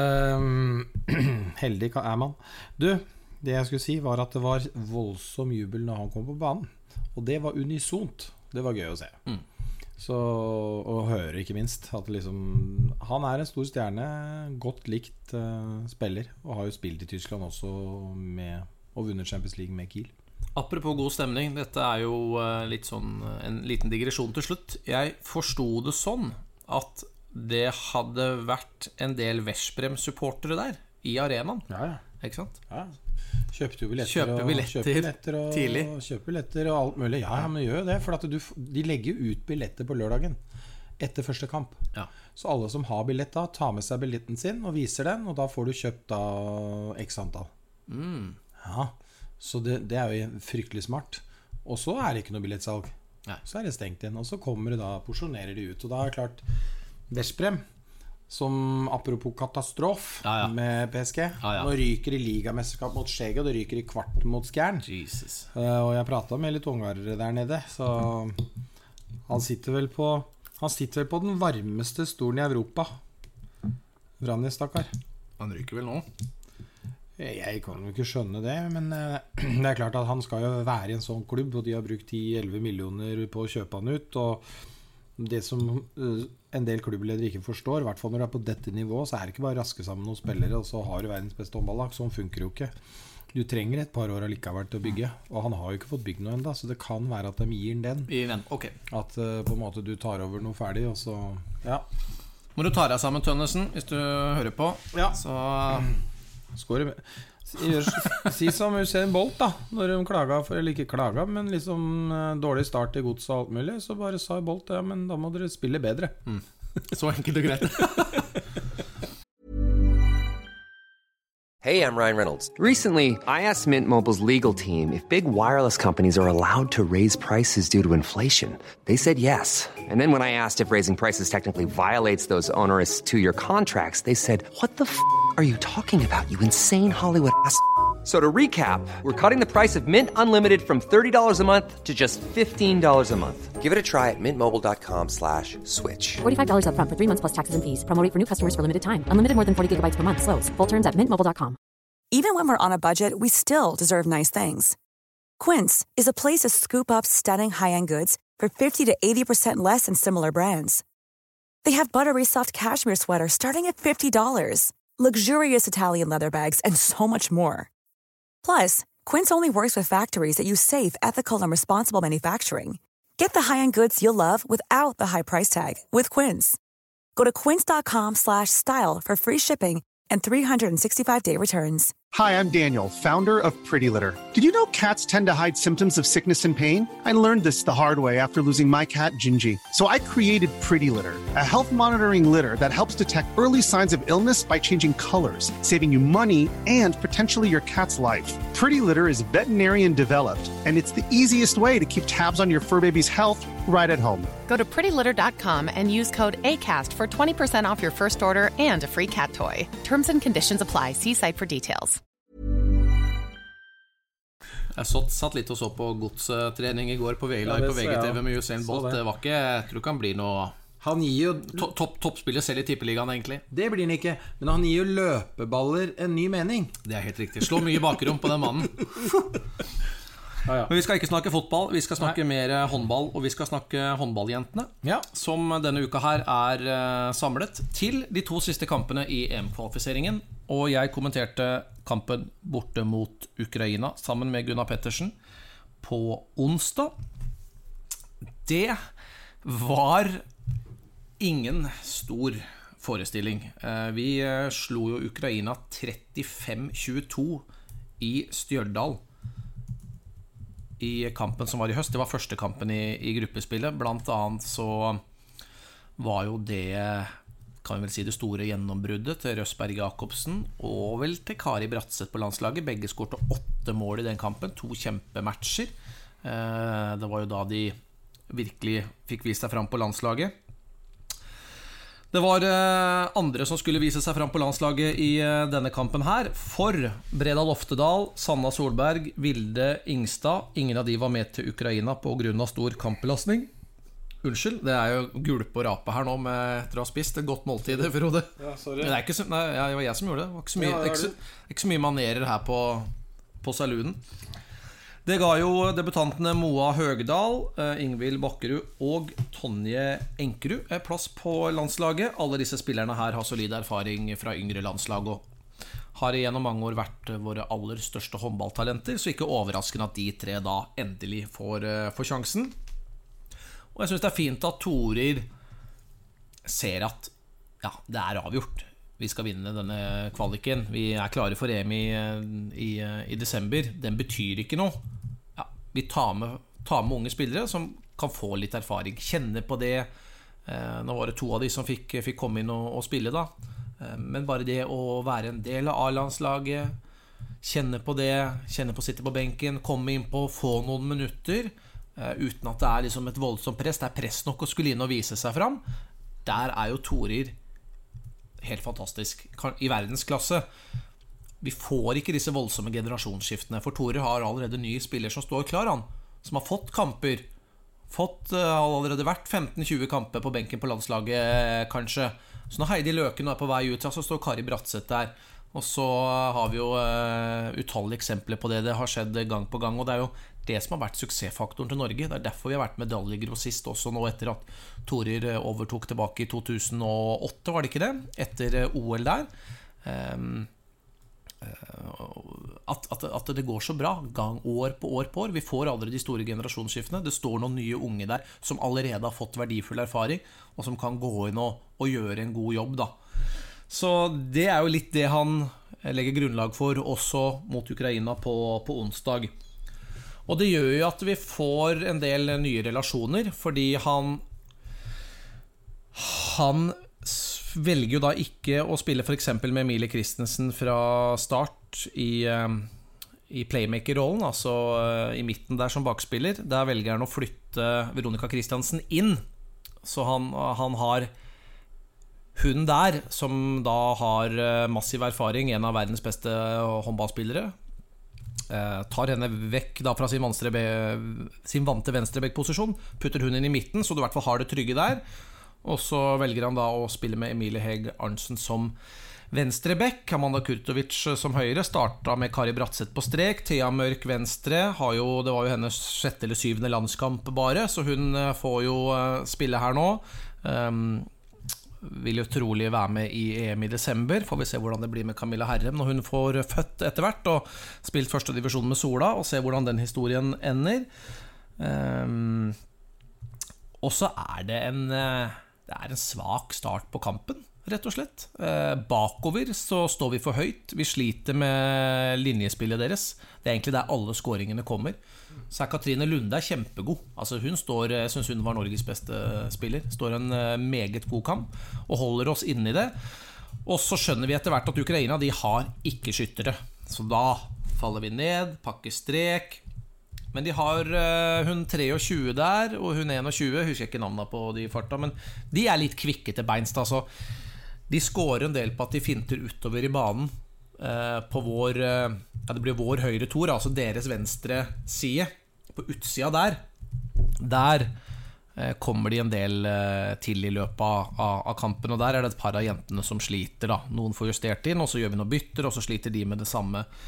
uh, Heldig er man. Du, det jeg skulle si var at det var voldsom jubel når han kom på banen. Og det var unisont. Det var gøy å se. Mm. Så, og høre ikke minst at liksom, han er en stor stjerne, godt likt uh, spiller, og har jo spilt i Tyskland også med, og vunnet Champions League med Kiel. Apropos god stemning, dette er jo uh, litt sånn, en liten digresjon til slutt. Jeg forstod det sånn at det hadde vært en del Veszprem-supportere der i arenaen. Ja, ja. Ikke sant? Ja. Kjøpte jo billetter, Kjøpe billetter, og, kjøpe billetter og, tidlig. Kjøpe billetter og alt mulig. Ja, men gjør jo det, for at du, de legger ut billetter på lørdagen etter første kamp. Ja. Så alle som har billett da, tar med seg billetten sin og viser den, og da får du kjøpt da x antall. Mm. Ja, så det, det er jo fryktelig smart. Og så er det ikke noe billettsalg. Nei. Så er det stengt igjen, og så kommer det da, porsjonerer de ut. Og da er det klart, Veszprem, som apropos katastrof ja, ja. med P S G, ja, ja. nå ryker i ligamesterskap mot Skjegg, og det ryker i kvart mot Skjern. Jesus. Uh, og jeg pratet med litt ungarere der nede, så han sitter vel på han sitter vel på den varmeste stolen i Europa. Vranje, stakkar. Han ryker vel nå? Jeg, jeg kan jo ikke skjønne det, men uh, det er klart at han skal jo være i en sånn klubb, og de har brukt ti til elleve millioner på å kjøpe han ut, og det som uh, en del klubbledere ikke forstår, i hvert fall når du er på dette nivået, så er det ikke bare raske sammen noen spillere, og så har du verdens beste håndballag. Sånn funker jo ikke. Du trenger et par år allikevel til å bygge, og han har jo ikke fått bygd noe enda, så det kan være at de gir den den. Okay. At uh, på en måte du tar over noe ferdig, og så, ja. Må du ta deg sammen, Tønnesen, hvis du hører på. Ja. Så skårer med. Si, si som Usain Bolt da, når de klaga for, eller ikke klaga, men liksom uh, dårlig start i gods og alt mulig, så bare sa Bolt, ja, men da må dere spille bedre. Mm. Så enkelt og greit. Hey, I'm Ryan Reynolds. Recently, I asked Mint Mobile's legal team if big wireless companies are allowed to raise prices due to inflation. They said yes. And then when I asked if raising prices technically violates those onerous two-year contracts, they said, what the f*** are you talking about, you insane Hollywood ass f- So to recap, we're cutting the price of Mint Unlimited from thirty dollars a month to just fifteen dollars a month. Give it a try at mintmobile.com slash switch. forty-five dollars up front for three months plus taxes and fees. Promo rate for new customers for limited time. Unlimited more than forty gigabytes per month. Slows full terms at mint mobile dot com. Even when we're on a budget, we still deserve nice things. Quince is a place to scoop up stunning high-end goods for fifty to eighty percent less than similar brands. They have buttery soft cashmere sweaters starting at fifty dollars, luxurious Italian leather bags, and so much more. Plus, Quince only works with factories that use safe, ethical, and responsible manufacturing. Get the high-end goods you'll love without the high price tag with Quince. Go to quince.com slash style for free shipping and three sixty-five day returns. Hi, I'm Daniel, founder of Pretty Litter. Did you know cats tend to hide symptoms of sickness and pain? I learned this the hard way after losing my cat, Gingy. So I created Pretty Litter, a health monitoring litter that helps detect early signs of illness by changing colors, saving you money and potentially your cat's life. Pretty Litter is veterinarian developed, and it's the easiest way to keep tabs on your fur baby's health right at home. Go to pretty litter dot com and use code ACAST for twenty percent off your first order and a free cat toy. Terms and conditions apply. See site for details. Jeg satt, satt litt og så på godstrening i går på V L I på V G T V med Usain Bolt. Det var ikke, jeg tror ikke han blir noe Han gir jo to, topp, toppspiller selv i tippeligaen egentlig. Det blir han ikke, men han gir jo løpeballer en ny mening. Det er helt riktig. Slå mye bakrom på den mannen. Ja, ja. Men vi skal ikke snakke fotball, vi skal snakke Nei. mer håndball, og vi skal snakke håndballjentene, ja. som denne uka her er uh, samlet til de to siste kampene i E M-kvalifiseringen. Og jeg kommenterte kampen borte mot Ukraina sammen med Gunnar Pettersen på onsdag. Det var ingen stor forestilling. Uh, vi uh, slo jo Ukraina trettifem tjueto i Stjørdal i kampen som var i høst. Det var første kampen i, i gruppespillet. Blant annet så var jo det, kan vi vel si, det store gjennombruddet til Røsberg Jacobsen og vel til Kari Bratseth på landslaget. Begge skårte åtte mål i den kampen, to kjempematcher. Eh, det var jo da de virkelig fikk vist seg fram på landslaget. Det var andre som skulle vise seg fram på landslaget i denne kampen her. For Bredal Oftedal, Sanna Solberg, Vilde Ingstad, ingen av de var med til Ukraina på grunn av stor kampbelastning. Unnskyld, det er jo gulpe og rape her nå med, etter å ha spist et godt måltid, Frode. Ja, sorry. Det, er ikke så, nei, det var jeg som gjorde det. Det var ikke så mye, ja, det ikke, så, ikke så mye manerer her på, på saloonen. Det ga jo debutantene Moa Høgdal, Ingvild Bakkerud og Tonje Enkerud plass på landslaget. Alle disse spillerne her har solid erfaring fra yngre landslag og har gjennom mange år vært våre aller største håndballtalenter, så ikke overraskende at de tre da endelig får, får sjansen. Og jeg synes det er fint at Torir ser at ja, det er avgjort. Vi skal vinne denne kvaliken. Vi er klare for E M i, i, i desember. Den betyr ikke noe. Ja, vi tar med, tar med unge spillere som kan få litt erfaring. Kjenne på det. Eh, nå var det to av de som fikk, fikk komme inn og, og spille da. Eh, men bare det å være en del av A-landslaget, kjenne på det, kjenne på å sitte på benken, komme inn på, få noen minutter, eh, uten at det er liksom et voldsomt press. Det er press nok å skulle inn og vise seg fram. Der er jo Torir helt fantastisk, i verdensklasse. Vi får ikke disse voldsomme generasjonsskiftene, for Torir har allerede nye spillere som står klar, han, som har fått kamper, fått, uh, har allerede vært femten tjue kamper på benken på landslaget, kanskje. Så når Heidi Løken er på vei ut, så står Kari Bratseth der, og så har vi jo uh, utallige eksempler på det. Det har skjedd gang på gang, og det er jo det som har vært suksessfaktoren til Norge. Det er derfor vi har vært medaljegrossist også nå, etter at Torir overtok tilbake i to tusen og åtte, var det ikke det? Etter O L der. Um, At, at, at det går så bra gang år på år på år. Vi får aldri de store generasjonsskiftene. Det står noen nye unge der som allerede har fått verdifull erfaring, og som kan gå inn og, og gjøre en god jobb da. Så det er jo litt det han legger grunnlag for også mot Ukraina på, på onsdag. Og det gjør jo at vi får en del nye relasjoner, fordi han han velger jo da ikke å spille for eksempel med Emilie Christensen fra start i, i playmaker-rollen, altså i midten der som bakspiller. Der velger han å flytte Veronica Christiansen inn, så han, han har hun der, som da har massiv erfaring, en av verdens beste håndballspillere, eh, tar henne vekk da fra sin, venstre, sin vante venstrebekk-posisjon, putter hun inn i midten, så du i hvert fall har det trygge der. Og så velger han da å spille med Emilie Heg Arntzen som venstrebekk, Amanda Kurtovic som høyre, startet med Kari Bratseth på strek, Thea Mørk venstre, har jo, det var jo hennes sjette eller syvende landskamp bare, så hun får jo spille her nå. Um, vil jo trolig være med i E M i desember. Får vi se hvordan det blir med Camilla Herrem når hun får født etter hvert og spilt første divisjon med Sola, og se hvordan den historien ender. Um, og så er det en det er en svak start på kampen, rett og slett. Eh, bakover så står vi for høyt. Vi sliter med linjespillet deres. Det er egentlig der alle scoringene kommer. Så er Katrine Lunde er kjempegod. Altså hun står, jeg synes hun var Norges beste spiller. Står en meget god kamp og holder oss inne i det. Og så skjønner vi etter hvert at Ukraina, de har ikke skyttere. Så da faller vi ned, pakker strek. Men de har uh, hun tjuetre der, og hun tjueen, husker ikke navnet på de farta, men de er litt kvikke til beinst, altså. De scorer en del på at de finter utover i banen uh, på vår, uh, ja, det blir vår høyre tor, altså deres venstre side, på utsida der. Der uh, kommer de en del uh, til i løpet av, av, av kampen, og der er det et par av jentene som sliter da. Noen får justert inn, og så gjør vi noen bytter, og så sliter de med det samme.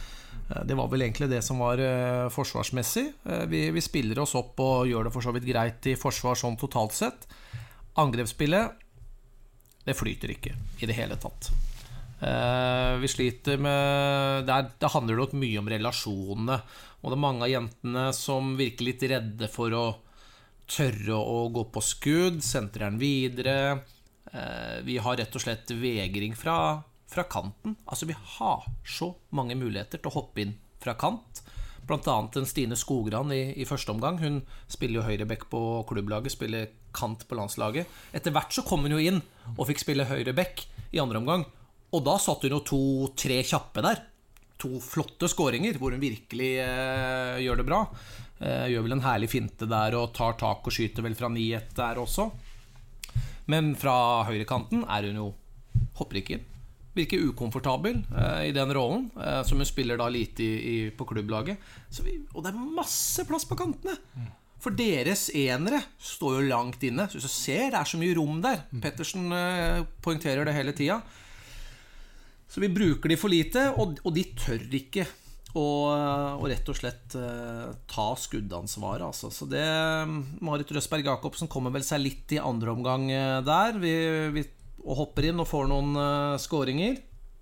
Det var vel egentlig det som var forsvarsmessig. Vi, vi spiller oss opp og gjør det for så vidt greit i forsvar sånn totalt sett. Angrepsspillet, det flyter ikke i det hele tatt. Vi sliter med, det, er, det handler jo mye om relasjonene, og det er mange av jentene som virker litt redde for å tørre å gå på skudd, sentre den videre. Vi har rett og slett vegring fra fra kanten. Altså vi har så mange muligheter til å hoppe inn fra kant. Blant annet en Stine Skogran i, i første omgang. Hun spiller jo høyrebekk på klubblaget, spiller kant på landslaget. Etter hvert så kom hun jo inn og fikk spille høyrebekk i andre omgang. Og da satt hun jo to-tre kjappe der. To flotte skåringer, hvor hun virkelig eh, gjør det bra. Eh, gjør vel en herlig finte der og tar tak og skyter vel fra ni ett der også. Men fra høyrekanten er hun jo, hopper ikke inn. Virker ukomfortabel eh, i den rollen, eh, som hun spiller da lite i, i, på klubblaget. Så vi, og det er masse plass på kantene. Mm. For deres enere står jo langt inne. Så du ser, det er så mye rom der. Mm. Pettersen eh, poengterer det hele tiden. Så vi bruker de for lite, og, og de tør ikke å, å rett og slett eh, ta skuddansvaret. Altså. Så det, Marit Røsberg Jacobsen kommer vel seg litt i andre omgang eh, der. Vi, vi og hopper inn og får noen uh, skåringer.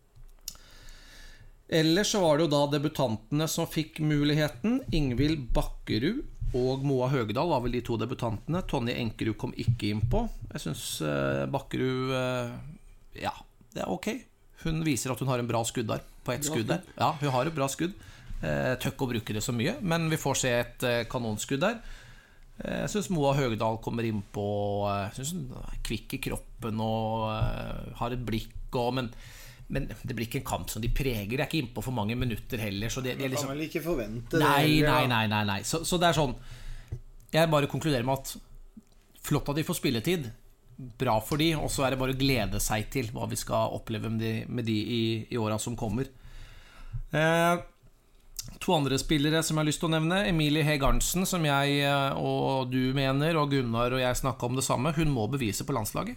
Ellers så var det jo da debutantene som fikk muligheten. Ingvild Bakkerud og Moa Høgedal var vel de to debutantene. Tonje Enkerud kom ikke inn på. Jeg synes uh, Bakkerud uh, ja, det er ok. Hun viser at hun har en bra skudd der, på ett skudd der. Ja, hun har et bra skudd. uh, Tøkk å bruke det så mye, men vi får se et uh, kanonskudd der. Jeg synes Moa Høgedal kommer inn på, jeg synes hun er kvikk i kroppen og uh, har et blikk og, men, men det blir ikke en kamp som de preger. Det er ikke innpå for mange minutter heller, så det, det er liksom, kan vel ikke forvente nei, det nei, nei, nei, nei. Så, så det er sånn, jeg bare konkluderer med at flott at de får spilletid, bra for de, og så er det bare å glede seg til hva vi skal oppleve med de, med de i, i årene som kommer. eh, To andre spillere som jeg har lyst til å nevne. Emilie Heg Arntzen, som jeg og du mener, og Gunnar og jeg snakket om det samme. Hun må bevise på landslaget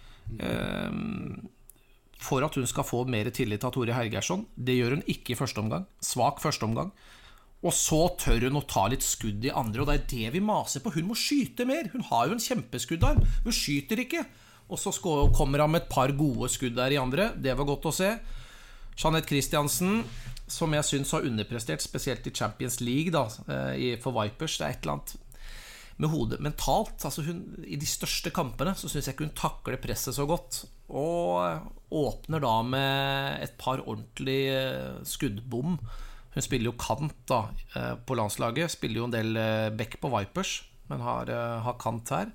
for at hun skal få mer tillit av Tore Hergersson. Det gjør hun ikke i første omgang. Svak første omgang. Og så tør hun å ta litt skudd i andre, og det er det vi maser på. Hun må skyte mer. Hun har jo en kjempeskuddarm. Hun skyter ikke. Og så kommer han med et par gode skudd der i andre. Det var godt å se. Jeanette Christiansen, som jeg synes har underprestert, spesielt i Champions League da, for Vipers. Det er et eller annet med hodet mentalt. Altså hun, i de største kampene så synes jeg ikke hun takler presset så godt, og åpner da med et par ordentlige skuddbom. Hun spiller jo kant da på landslaget, spiller jo en del back på Vipers, men har, har kant her.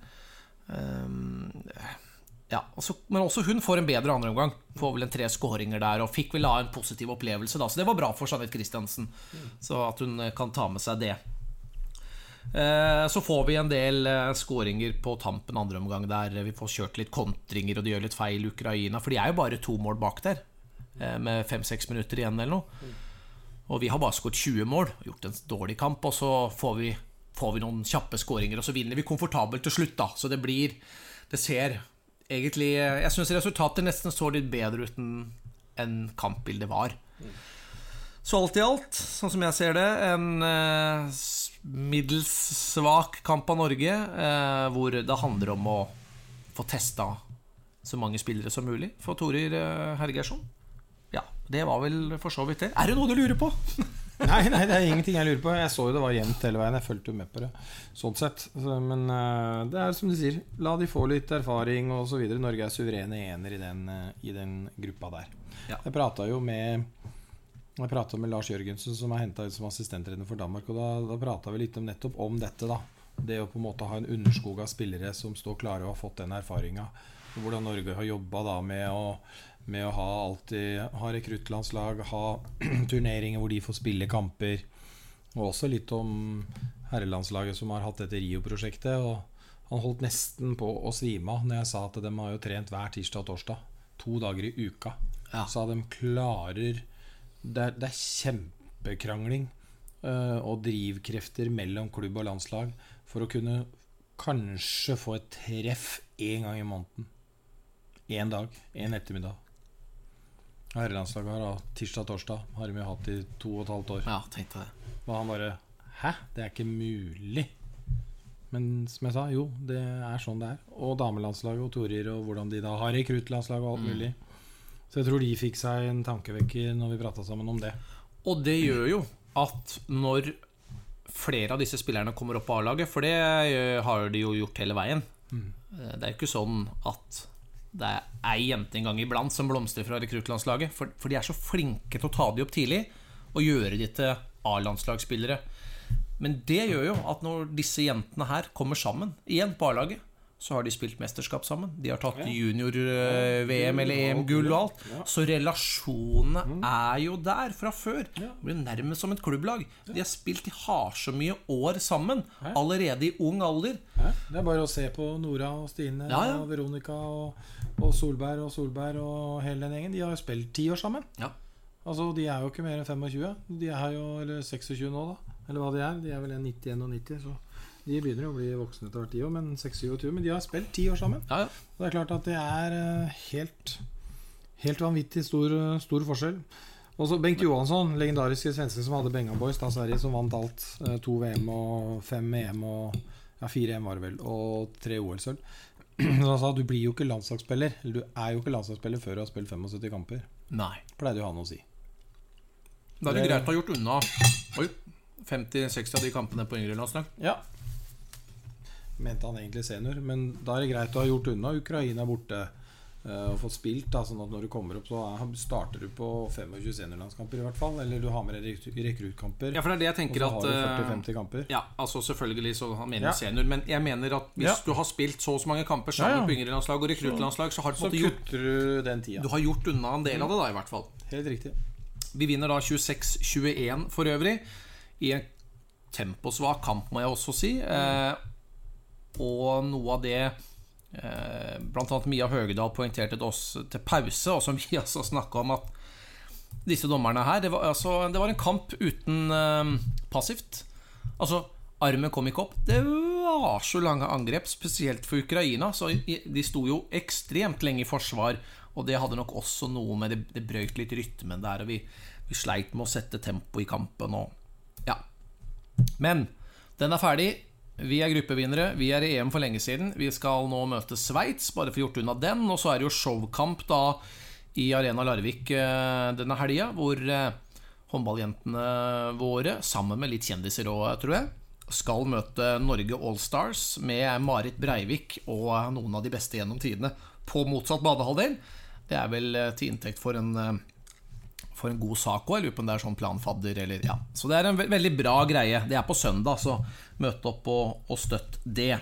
Ja, også, men også hun får en bedre andre omgang. Får vel en tre skåringer der, og fikk vel ha en positiv opplevelse da. Så det var bra for Jeanette Christiansen, mm. så at hun kan ta med seg det. eh, Så får vi en del eh, skåringer på tampen andre omgang, der vi får kjørt litt kontringer, og de gjør litt feil Ukraina, for de er jo bare to mål bak der, eh, med fem-seks minutter igjen eller noe. mm. Og vi har bare skåret tjue mål, gjort en dårlig kamp, og så får vi, får vi noen kjappe skåringer, og så vinner vi komfortabelt til slutt da. Så det blir, det ser egentlig, jeg synes resultatet nesten så litt bedre ut enn kampbildet var. Så alt i alt, sånn som jeg ser det, en eh, middels svak kamp av Norge, eh, hvor det handler om å få testet så mange spillere som mulig for Torir eh, Hergersson. Ja, det var vel for så vidt det. Er det noe du lurer på? Nei, nei, det er ingenting jeg lurer på. Jeg så jo det var jevnt hele veien. Jeg følte jo med på det, sånn sett. Så, men uh, det er som du sier, la de få litt erfaring og så videre. Norge er suverene ener i den, uh, i den gruppa der. Ja. Jeg pratet jo med Jeg pratet med Lars Jørgensen, som er hentet ut som assistenttrener for Danmark, og da, da pratet vi litt om nettopp om dette da. Det å på en måte ha en underskog av spillere som står klare og har fått den erfaringen. Hvordan Norge har jobbet da med å med å ha alltid ha rekruttlandslag, ha turneringer hvor de får spille kamper, og også litt om herrelandslaget som har hatt dette Rio-prosjektet, og han holdt nesten på å svime av når jeg sa at de har jo trent hver tirsdag og torsdag, to dager i uka, ja. Så de klarer det er, det er kjempekrangling uh, og drivkrefter mellom klubb og landslag for å kunne kanskje få et treff en gang i måneden, en dag, en ettermiddag. Herrelandslaget har da, tirsdag-torsdag har de jo hatt i to og et halvt år. Ja, tenkte det. Og han bare, hæ? Det er ikke mulig. Men som jeg sa, jo, det er sånn det er. Og damelandslaget og Torir, og hvordan de da har rekruttlandslaget og alt mulig. Så jeg tror de fikk seg en tankevekker når vi pratet sammen om det. Og det gjør jo at når flere av disse spillerne kommer opp på A-laget, for det har de jo gjort hele veien. Mm. Det er jo ikke sånn at det er ei jente en gang iblant som blomstrer fra rekruttlandslaget, for, for de er så flinke til å ta de opp tidlig og gjøre de til A-landslagsspillere. Men det gjør jo at når disse jentene her kommer sammen igjen på A-laget, så har de spilt mesterskap sammen. De har tatt junior-V M eller E M-gull og alt. Så relasjonene er jo der fra før. Det blir nærmest som et klubblag. De har spilt, de har så mye år sammen, allerede i ung alder. Det er bare å se på Nora og Stine ja, ja. og Veronica og, og Solberg og Solberg og hele den gjengen. De har jo spilt ti år sammen. Ja. Altså, de er jo ikke mer enn femogtjue. De er jo, eller seksogtjue nå da. Eller hva de er. De er vel nittien og nitti, så de begynner å bli voksne til hvert ti år, men seksogtjue, men de har spilt ti år sammen. Ja, ja. Det er klart at det er helt, helt vanvittig stor, stor forskjell. Og så Bengt Johansson, legendariske svenske som hadde Benga Boys, da Sverige, som vant alt. To V M og fem E M og ja, fire E M var det vel, og tre O L-sølv. Så han sa, du blir jo ikke landslagsspiller, eller du er jo ikke landslagsspiller før du har spilt syttifem kamper. Nei. Pleide jo han å si. Da er det greit å ha gjort unna Oi, femti seksti av de kampene på yngre landslag. Ja. Mente han egentlig senior, men da er det greit å ha gjort unna Ukraina borte uh, og fått spilt da, sånn at når du kommer opp så starter du på tjuefem seniorlandskamper i hvert fall, eller du har med rekruttkamper. Ja, for det er det jeg tenker at førti til femti kamper. Ja, altså selvfølgelig så han mener ja. senior, men jeg mener at hvis ja. du har spilt så og så mange kamper sammen ja, ja. på yngre landslag og rekruttlandslag, så har du, så kutter du den tida. Du har gjort unna en del av det da i hvert fall. Helt riktig. Vi vinner da tjueseks tjueen for øvrig i en temposvak kamp, må jeg også si. Eh, og noe av det eh, blant annet Mia Høgedal poengterte til oss til pause, og som vi altså snakket om at disse dommerne her, det var, altså, det var en kamp uten eh, passivt. Altså, armen kom ikke opp. Det var så lange angrep, spesielt for Ukraina, så de sto jo ekstremt lenge i forsvar, og det hadde nok også noe med det, det brøyt litt rytmen der, og vi, vi sleit med å sette tempo i kampen og, ja. Men den er ferdig. Vi er gruppevinnere, vi er i E M for lenge siden. Vi skal nå møte Sveits, bare for gjort unna den. Og så er det jo showkamp da i Arena Larvik denne helgen, hvor håndballjentene våre, sammen med litt kjendiser også, tror jeg, skal møte Norge All-Stars med Marit Breivik og noen av de beste gjennom tidene på motsatt badehalvdel. Det er vel til inntekt for en, for en god sak også, jeg lurer på om det er sånn planfadder eller, ja. Så det er en ve- veldig bra greie. Det er på søndag, så møte opp og, og støtt det.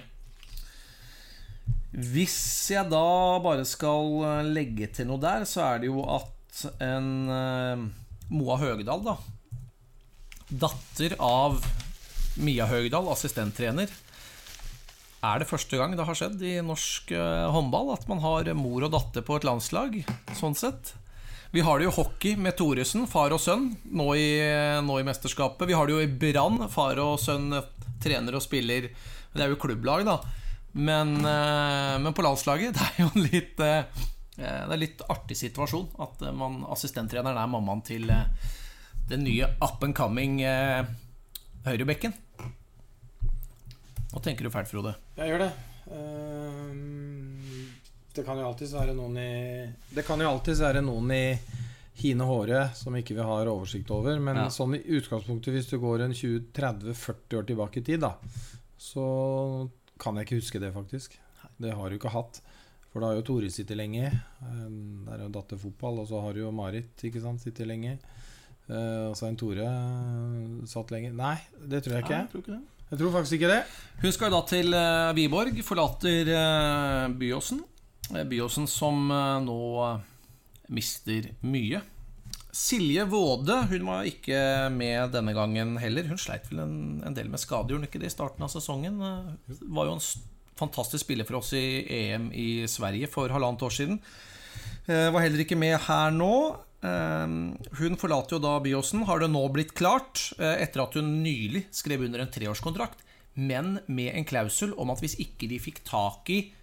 Hvis jeg da bare skal legge til noe der, så er det jo at en uh, Moa Høgedal da, datter av Mia Høgedal, assistenttrener, er det første gang det har skjedd i norsk uh, håndball at man har mor og datter på et landslag, sånn sett. Vi har det jo hockey med Thoresen, far og sønn, nå i, nå i mesterskapet. Vi har det jo i Brann, far og sønn trener og spiller. Det er jo klubblag da. Men, men på landslaget, det er jo en litt, det er en litt artig situasjon at man, assistenttreneren er mammaen til den nye up and coming høyrebekken. Hva tenker du fælt, Frode? Jeg gjør det. Um... Det kan jo alltid være noen i Det kan jo alltid være noen i hine håret som ikke vi har oversikt over, men ja. Sånn i utgangspunktet hvis du går en tjue, tretti, førti år tilbake i tid da, så kan jeg ikke huske det faktisk. Det har du ikke hatt, for da har jo Tore sittet lenge, der er jo datterfotball, og så har jo Marit, ikke sant, sittet lenge, og så har en Tore satt lenge. Nei, det tror jeg ikke. Nei, jeg tror ikke det. Jeg tror faktisk ikke det. Hun skal da til Viborg, forlater Byåsen. Byåsen som nå mister mye. Silje Våde, hun var ikke med denne gangen heller. Hun sleit vel en, en del med skade, gjorde hun ikke det i starten av sesongen. Var jo en fantastisk spiller for oss i E M i Sverige for halvannet år siden. Var heller ikke med her nå. Hun forlater jo da Byåsen. Har det nå blitt klart, etter at hun nylig skrev under en treårskontrakt, men med en klausul om at hvis ikke de fikk tak i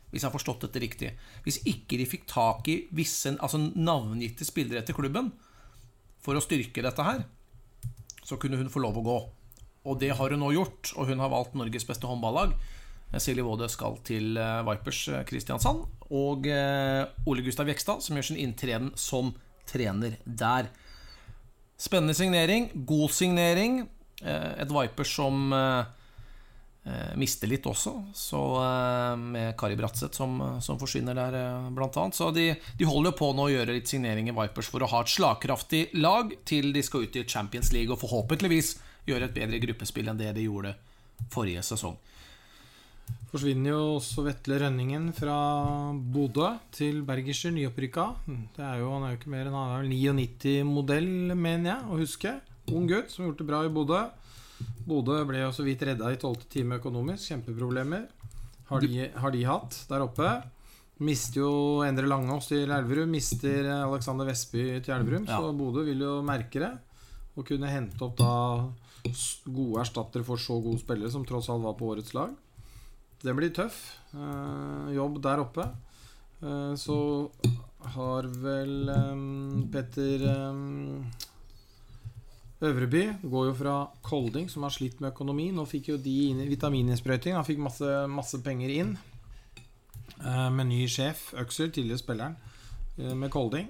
hvis jeg har forstått dette riktig. Hvis ikke de fikk tak i visse, altså navngitte spillere til klubben for å styrke dette her, så kunne hun få lov å gå. Og det har hun nå gjort, og hun har valgt Norges beste håndballag. Silje Våde skal til Vipers Kristiansand, og Ole Gustav Jekstad, som gjør sin inntreden som trener der. Spennende signering, god signering. Et Vipers som mister litt også, så med Kari Bratseth som, som forsvinner der blant annet. Så de, de holder på nå å gjøre litt signering i Vipers for å ha et slagkraftig lag til de skal ut i Champions League, og forhåpentligvis gjøre et bedre gruppespill enn det de gjorde forrige sesong. Forsvinner jo også Vetle Rønningen fra Bodø til Bergischer, nyopprykka. Det er jo, han er jo ikke mer enn han er vel nittini-modell, mener jeg, å huske. Ung gutt som har gjort det bra i Bodø. Bodø ble jo så vidt redda i tolvte time økonomisk. Kjempeproblemer har de, har de hatt der oppe. Mister jo Endre Langås til Elverum, mister Alexander Vestby til Elverum, ja. Så Bodø vil jo merke det. Og kunne hente opp da gode erstattere for så gode spillere som tross alt var på årets lag. Det blir tøff eh, jobb der oppe. eh, Så har vel eh, Petter eh, Øvreby går jo fra Kolding, som har slitt med økonomi. Nå fikk jo de inn i vitamininnsprøyting. Han fikk masse, masse penger inn eh, med ny sjef, Øksel, tidligere spilleren eh, med Kolding.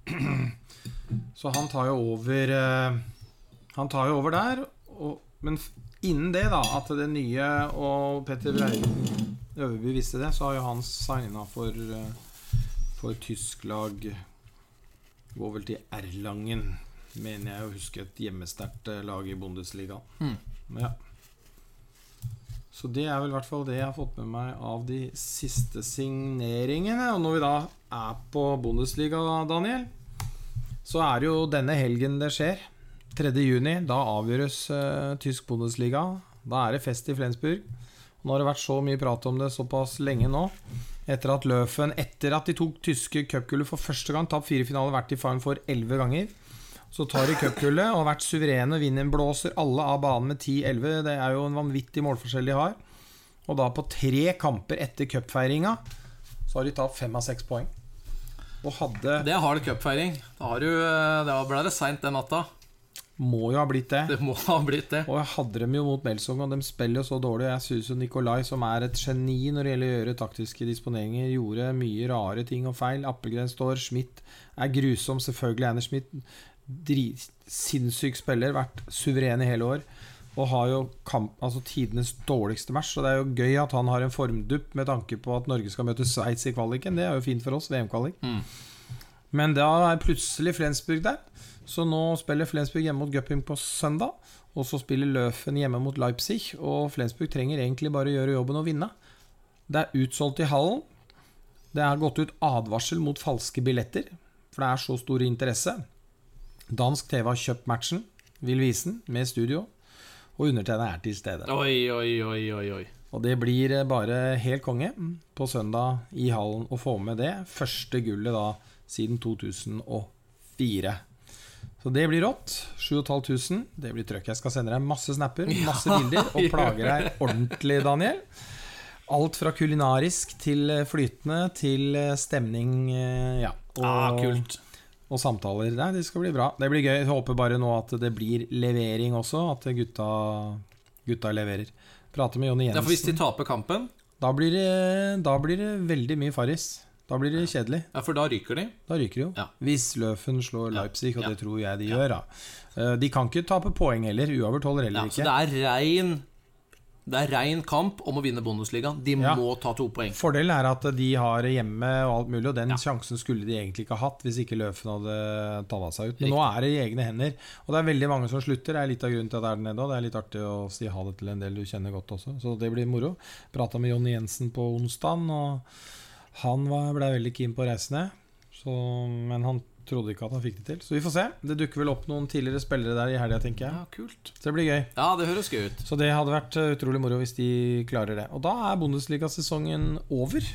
Så han tar jo over eh, Han tar jo over der og, men innen det da, at det nye og Petter Øverby visste det, så har jo han signet for, for tysk lag, går vel til Erlangen, mener jeg å huske, et hjemmesterkt lag i Bundesliga. Mm. Ja. Så det er vel i hvert fall det jeg har fått med meg av de siste signeringene. Og når vi da er på Bundesliga, Daniel, så er det jo denne helgen det skjer. tredje juni, da avgjøres uh, tysk Bundesliga. Da er det fest i Flensburg. Nå har det vært så mye prat om det såpass lenge nå. Etter at Løfen, etter at de tok tyske cupgullet for første gang, tapp fire finaler, vært i faren for elleve ganger. Så tar de cupgullet og har vært suverene, vinner, blåser alle av banen med ti elleve. Det er jo en vanvittig målforskjell de har. Og da på tre kamper etter cupfeiringa, så har de tatt fem av seks poeng. Og hadde... Det har det cupfeiring. Da har du, det ble det sent den natta. Må jo ha blitt det. Det må ha blitt det. Og jeg hadde dem jo mot Melsung, og de spiller jo så dårlig. Jeg synes jo Nikolai, som er et geni når det gjelder å gjøre taktiske disponeringer, gjorde mye rare ting og feil. Appelgren står, Schmidt er grusom, selvfølgelig Einar Schmidt, drit, sinnssyk spiller, vært suveren i hele år, og har jo kamp, altså tidenes dårligste match. Så det er jo gøy at han har en formdupp med tanke på at Norge skal møte Sveits i kvaliken. Det er jo fint for oss, V M-kvalik. Mm. Men da er plutselig Flensburg der. Så nå spiller Flensburg hjemme mot Göpping på søndag, og så spiller Løfen hjemme mot Leipzig, og Flensburg trenger egentlig bare å gjøre jobben og vinne. Det er utsolgt i hallen. Det er gått ut advarsel mot falske billetter, for det er så stor interesse. Dansk T V har kjøpt matchen, vil vise den med studio, og undertegnet er til stede. Oi, oi, oi, oi, oi. Og det blir bare helt konge på søndag i hallen å få med det. Første gullet da siden to tusen og fire. Så det blir rått, sju og et halvt tusen. Det blir trøkk. Jeg skal sende deg masse snapper, masse bilder, og plager deg ordentlig, Daniel. Alt fra kulinarisk til flytende til stemning, ja. Og, ah, kult. Og samtaler. Nei, det skal bli bra. Det blir gøy. Jeg håper bare nå at det blir levering også, at gutta, gutta leverer. Prater med Jonny Jensen. Ja, for hvis de taper kampen? Da blir det, da blir det veldig mye Faris. Da blir det kjedelig. Ja, for da ryker de. Da ryker de jo. Ja. Hvis Løfen slår Leipzig, og ja. det tror jeg de ja. gjør da. De kan ikke tape poeng heller, uavgjort holder heller ja, ikke. Så det er rein, det er rein kamp om å vinne Bundesliga. De ja. må ta to poeng. Fordelen er at de har hjemme og alt mulig, og den ja. sjansen skulle de egentlig ikke ha hatt hvis ikke Løfen hadde tatt seg ut. Men Riktig. Nå er det i egne hender, og det er veldig mange som slutter. Det er litt av grunnen til at det er der nede, og det er litt artig å si ha det til en del du kjenner godt også. Så det blir moro. Pratet med Jonny Jensen på onsdagen, og han var, ble veldig keen på reisene, så, men han trodde ikke at han fikk det til. Så vi får se. Det dukker vel opp noen tidligere spillere der i helgen, tenker jeg. Ja, kult. Så det blir gøy. Ja, det høres gøy ut. Så det hadde vært utrolig moro hvis de klarer det. Og da er Bundesliga-sesongen over.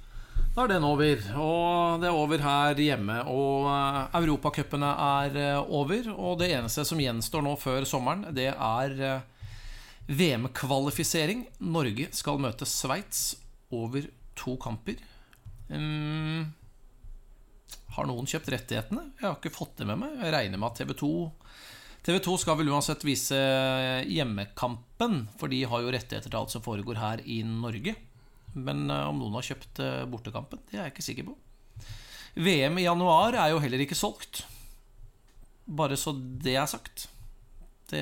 Da er den over, og det er over her hjemme, og Europacupene er over, og det eneste som gjenstår nå før sommeren, det er V M-kvalifisering. Norge skal møte Sveits over to kamper. um, Har noen kjøpt rettighetene? Jeg har ikke fått det med meg. Jeg regner med at TV to T V to skal vel uansett vise hjemmekampen, for de har jo rettigheter til alt som foregår her i Norge. Men om noen har kjøpt bortekampen, det er jeg ikke sikker på. V M i januar er jo heller ikke solgt. Bare så det er sagt. Det,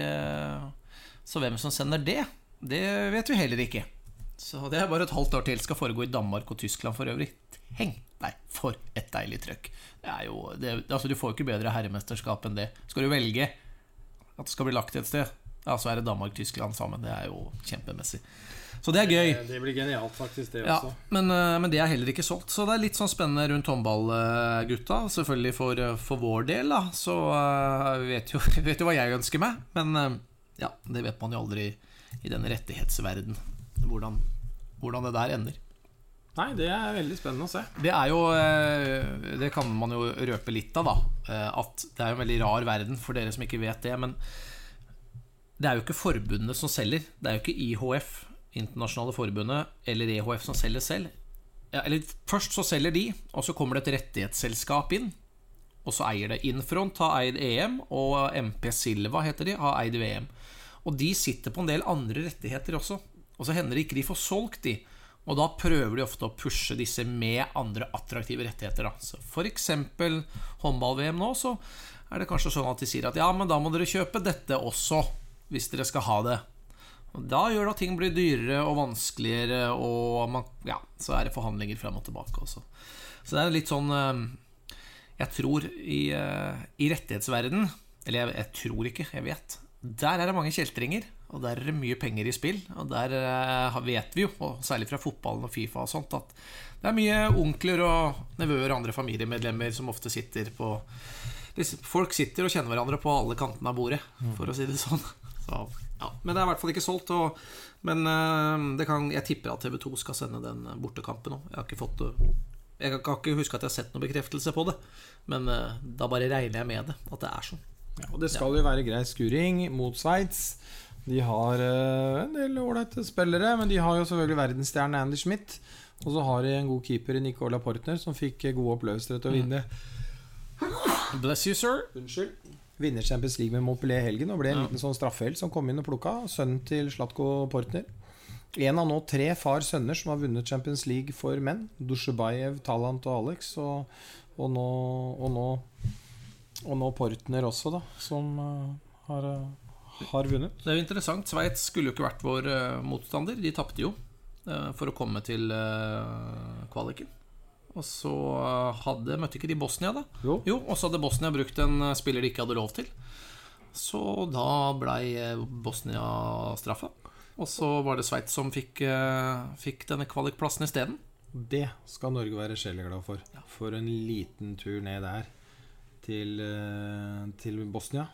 så hvem som sender det, det vet vi heller ikke. Så det er bare et halvt år til. Skal foregå i Danmark og Tyskland for øvrig. Tenk deg, for et deilig trøkk. Det er jo, det, altså du får jo ikke bedre herremesterskap enn det. Skal du velge at det skal bli lagt et sted, ja, så er det Danmark-Tyskland sammen. Det er jo kjempemessig. Så det er gøy. Det, det blir genialt faktisk det ja, også. Men, men det er heller ikke solgt. Så det er litt sånn spennende rundt håndballgutta. Selvfølgelig for, for vår del da. Så uh, vet jo, vet jo hva jeg ønsker meg. Men uh, ja, det vet man jo aldri i denne rettighetsverden. Hvordan, hvordan det der ender. Nei, det er veldig spennende å se. Det er jo, det kan man jo røpe litt av da, at det er jo en veldig rar verden for dere som ikke vet det. Men det er jo ikke forbundet som selger. Det er jo ikke I H F, internasjonale forbundet, eller E H F som selger selv. Ja, eller først så selger de, og så kommer det et rettighetsselskap inn, og så eier det. Infront har eid E M, og M P Silva heter de, har eid V M. Og de sitter på en del andre rettigheter også. Og så hender det ikke de får solgt de. Og da prøver de ofte å pushe disse med andre attraktive rettigheter da. Så for eksempel håndball-V M nå, så er det kanskje sånn at de sier at ja, men da må dere kjøpe dette også, hvis dere skal ha det. Og da gjør det at ting blir dyrere og vanskeligere, og man, ja, så er det forhandlinger frem og tilbake også. Så det er litt sånn, jeg tror i, i rettighetsverden, eller jeg, jeg tror ikke, jeg vet, der er det mange kjeltringer, og der er det mye penger i spill. Og der uh, vet vi jo, og særlig fra fotballen og FIFA og sånt, at det er mye onkler og nevøer og andre familiemedlemmer som ofte sitter på, folk sitter og kjenner hverandre på alle kantene av bordet, for å si det sånn. Så, ja. Men det er i hvert fall ikke solgt, og, men uh, det kan, jeg tipper at T V to skal sende den bortekampen nå. Jeg har ikke fått jeg kan ikke huske at jeg har sett noen bekreftelse på det, men uh, da bare regner jeg med det, at det er sånn. Ja, og det skal jo være grei skuring mot Sveits. De har uh, en del ålreite spillere, men de har jo selvfølgelig verdensstjerne Andy Schmidt. Og så har de en god keeper i Nicola Portner, som fikk gode opplevelser til å vinne. Bless you, sir. Unnskyld. Vinner Champions League med Montpellier helgen, og ble en ja. liten sånn straffehelt som kom inn og plukka. Sønnen til Zlatko Portner. En av nå tre far-sønner som har vunnet Champions League for menn. Dushebaev, Talant og Alex. Og, og, nå, og, nå, og nå Portner også, da, som uh, har... Uh, har vunnet. Det er jo interessant. Sveits skulle jo ikke vært vår uh, motstander. De tappte jo uh, for å komme til uh, kvaliken. Og så uh, hadde, møtte ikke de Bosnia da? Jo. Jo, og så hadde Bosnia brukt en uh, spiller de ikke hadde lov til. Så da ble uh, Bosnia straffa. Og så var det Sveits som fikk, uh, fikk denne kvalikplassen i stedet. Det skal Norge være sjeleglad for. Ja. For en liten tur ned der til, uh, til Bosnia.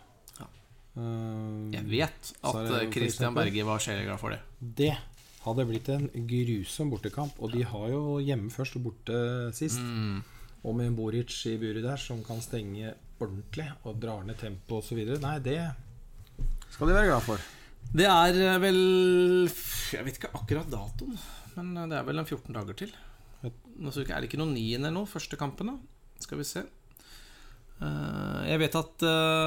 Jeg vet at Christian Berge var sjeleglad for det. Det hadde blitt en grusom bortekamp. Og de har jo hjemme først og borte sist mm. Og med en Boric i buret der som kan stenge ordentlig og drar ned tempo og så videre. Nei, det skal de være glad for. Det er vel, jeg vet ikke akkurat datoen, men det er vel en fjorten dager til. Nå er det ikke noen niende nå, første kampen da. Skal vi se. Jeg vet at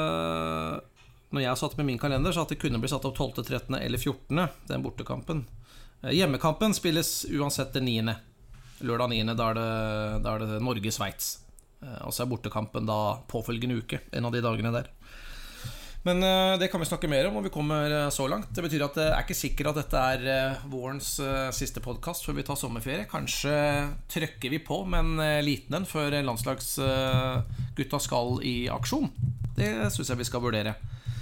når jeg satt med min kalender, så at det kunne bli satt opp tolvte, trettende eller fjortende, den bortekampen. Hjemmekampen spilles uansett den niende. Lørdag niende, da er det, da er det Norge-Sveits. Og så er bortekampen da påfølgende uke, en av de dagene der. Men det kan vi snakke mer om når vi kommer så langt. Det betyr at det er ikke sikkert at dette er vårens siste podcast før vi tar sommerferie. Kanskje trykker vi på med en liten en før landslagsgutta skal i aksjon. Det synes jeg vi skal vurdere.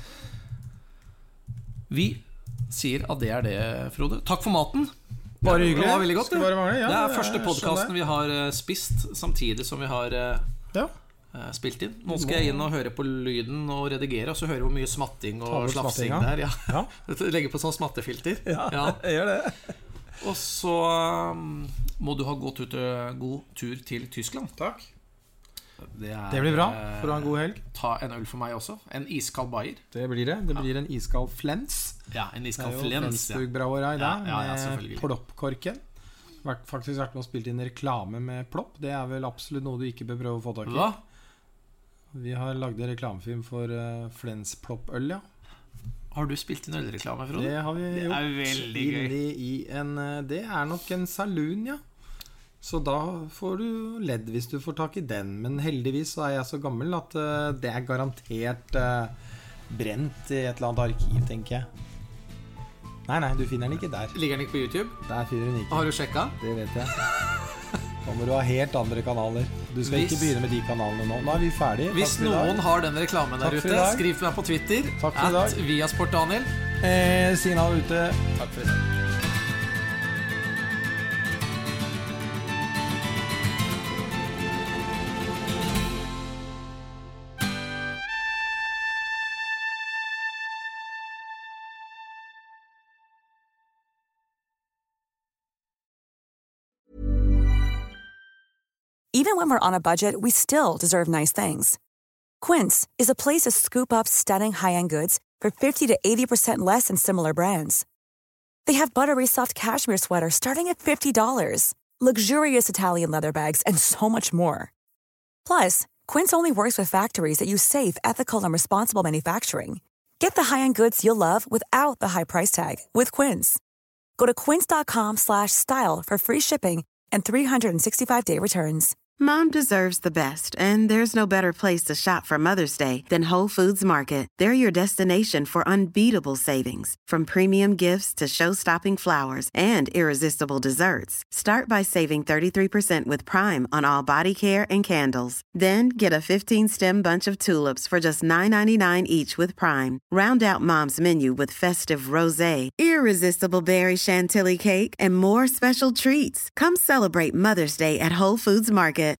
Vi sier at det er det, Frode. Takk for maten. Bare hyggelig. Det var veldig godt, det. Bare mangle, ja, det er første podcasten vi har spist samtidig som vi har ja. spilt inn. Nå skal jeg inn og høre på lyden og redigere, og så høre hvor mye smatting og slafsing der. Ja. Ja. Legge på sånn smattefilter. Ja, ja. Jeg gjør det. Og så må du ha god tur til, god tur til Tyskland. Takk. Det, er, det blir bra, for å ha en god helg. Ta en øl for meg også. En iskald Bayer. Det blir det, det blir ja. en iskald Flens. Ja, en iskald Flens. Flensburg Brauerei der, ja, ja, ja, med ploppkorken. vært, faktisk vært med og spilt inn reklame med Plopp. Det er vel absolutt noe du ikke bør prøve å få tak i. Hva? Vi har lagd en reklamefilm for uh, Flens Plopp-øl, ja. Har du spilt inn ølreklame, Frode? Det har vi det gjort. Det er veldig gøy. I en, det er nok en saloon, ja. Så da får du ledd hvis du får tak i den. Men heldigvis så er jeg så gammel at uh, det er garantert uh, brent i et eller annet arkiv, tenker jeg. Nei, nei, du finner den ikke der. Ligger den ikke på YouTube? Der finner den ikke. Har du sjekket? Det vet jeg. Da må du ha helt andre kanaler. Du skal hvis, ikke begynne med de kanalene nå. Nå er vi ferdige. Hvis noen har den reklamen der ute, skriv til meg på Twitter at Viasport Daniel. eh, Signal ute. Takk for i dag. Even when we're on a budget, we still deserve nice things. Quince is a place to scoop up stunning high-end goods for fifty to eighty percent less than similar brands. They have buttery soft cashmere sweaters starting at fifty dollars, luxurious Italian leather bags, and so much more. Plus, Quince only works with factories that use safe, ethical, and responsible manufacturing. Get the high-end goods you'll love without the high price tag with Quince. Go to quince.com slash style for free shipping and three sixty-five day returns. Mom deserves the best, and there's no better place to shop for Mother's Day than Whole Foods Market. They're your destination for unbeatable savings, from premium gifts to show-stopping flowers and irresistible desserts. Start by saving thirty-three percent with Prime on all body care and candles. Then get a fifteen-stem bunch of tulips for just nine ninety-nine each with Prime. Round out Mom's menu with festive rosé, irresistible berry chantilly cake, and more special treats. Come celebrate Mother's Day at Whole Foods Market.